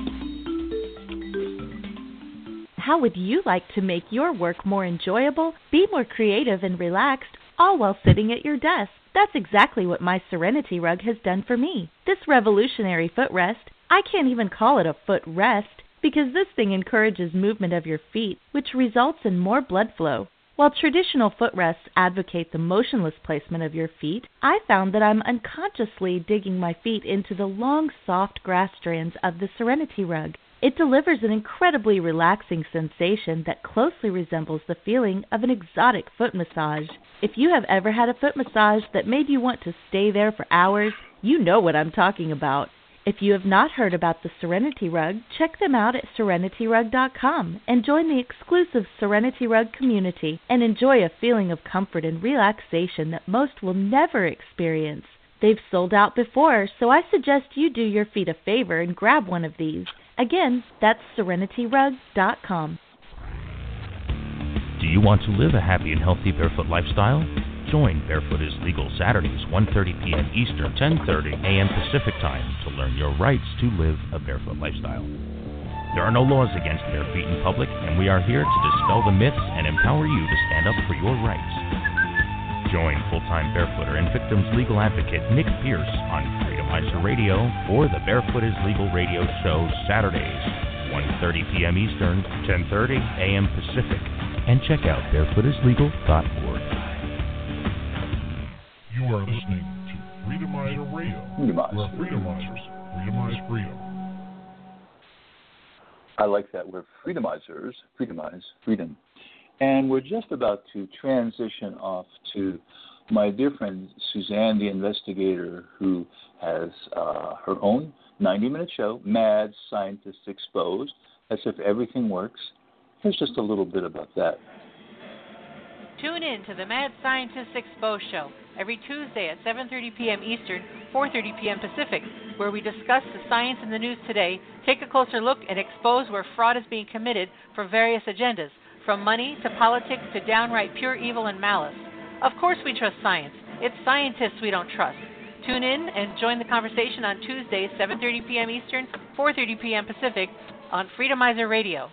How would you like to make your work more enjoyable, be more creative and relaxed, all while sitting at your desk? That's exactly what my Serenity Rug has done for me. This revolutionary footrest, I can't even call it a footrest, because this thing encourages movement of your feet, which results in more blood flow. While traditional footrests advocate the motionless placement of your feet, I found that I'm unconsciously digging my feet into the long, soft grass strands of the Serenity Rug. It delivers an incredibly relaxing sensation that closely resembles the feeling of an exotic foot massage. If you have ever had a foot massage that made you want to stay there for hours, you know what I'm talking about. If you have not heard about the Serenity Rug, check them out at serenity rug dot com and join the exclusive Serenity Rug community and enjoy a feeling of comfort and relaxation that most will never experience. They've sold out before, so I suggest you do your feet a favor and grab one of these. Again, that's serenity rug dot com. Do you want to live a happy and healthy barefoot lifestyle? Join Barefoot is Legal Saturdays, one thirty p.m. Eastern, ten thirty a.m. Pacific Time to learn your rights to live a barefoot lifestyle. There are no laws against bare feet in public, and we are here to dispel the myths and empower you to stand up for your rights. Join full-time barefooter and victims legal advocate Nick Pierce on Freedomizer Radio for the Barefoot is Legal Radio Show Saturdays, one thirty p.m. Eastern, ten thirty a.m. Pacific, and check out barefoot is legal dot org. You are listening to Freedomizer Radio, Freedomize. where Freedomizers freedomize freedom. I like that. We're freedomizers, freedomize, freedom. And we're just about to transition off to my dear friend Suzanne, the investigator, who has uh, her own ninety-minute show, Mad Scientists Exposed, as if everything works. Here's just a little bit about that. Tune in to the Mad Scientists Exposed show every Tuesday at seven thirty p.m. Eastern, four thirty p.m. Pacific, where we discuss the science in the news today, take a closer look, and expose where fraud is being committed for various agendas, from money to politics to downright pure evil and malice. Of course we trust science. It's scientists we don't trust. Tune in and join the conversation on Tuesdays, seven thirty p.m. Eastern, four thirty p.m. Pacific, on Freedomizer Radio.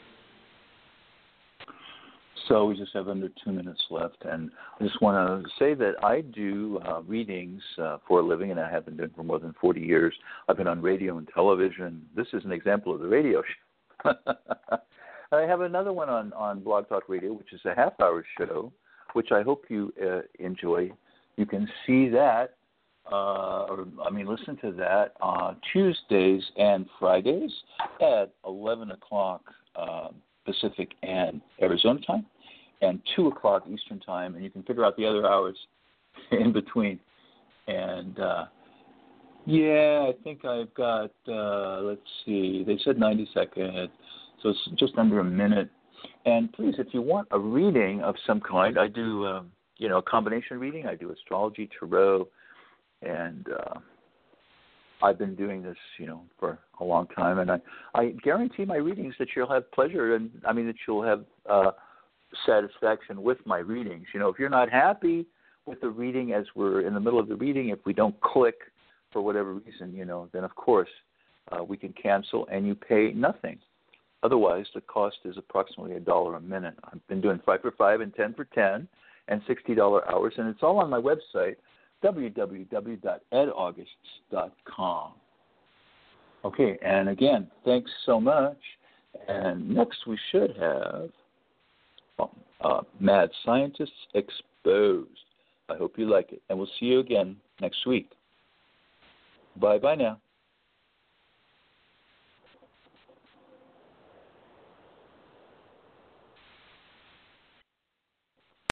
So we just have under two minutes left, and I just want to say that I do uh, readings uh, for a living, and I have been doing for more than forty years. I've been on radio and television. This is an example of the radio show. I have another one on, on Blog Talk Radio, which is a half-hour show, which I hope you uh, enjoy. You can see that, uh, or I mean, listen to that on Tuesdays and Fridays at eleven o'clock uh, Pacific and Arizona time, and two o'clock Eastern time, and you can figure out the other hours in between. And, uh, yeah, I think I've got, uh, let's see, they said ninety seconds, so it's just under a minute. And please, if you want a reading of some kind, I do, um, you know, a combination reading. I do astrology, tarot, and uh, I've been doing this, you know, for a long time. And I, I guarantee my readings that you'll have pleasure, and I mean that you'll have uh, satisfaction with my readings. You know, if you're not happy with the reading as we're in the middle of the reading, if we don't click for whatever reason, you know, then of course uh, we can cancel and you pay nothing. Otherwise, the cost is approximately a dollar a minute. I've been doing five for five and ten for ten and sixty dollars hours, and it's all on my website, w w w dot ed augusts dot com. Okay, and again, thanks so much. And next we should have uh, Mad Scientists Exposed. I hope you like it. And we'll see you again next week. Bye-bye now.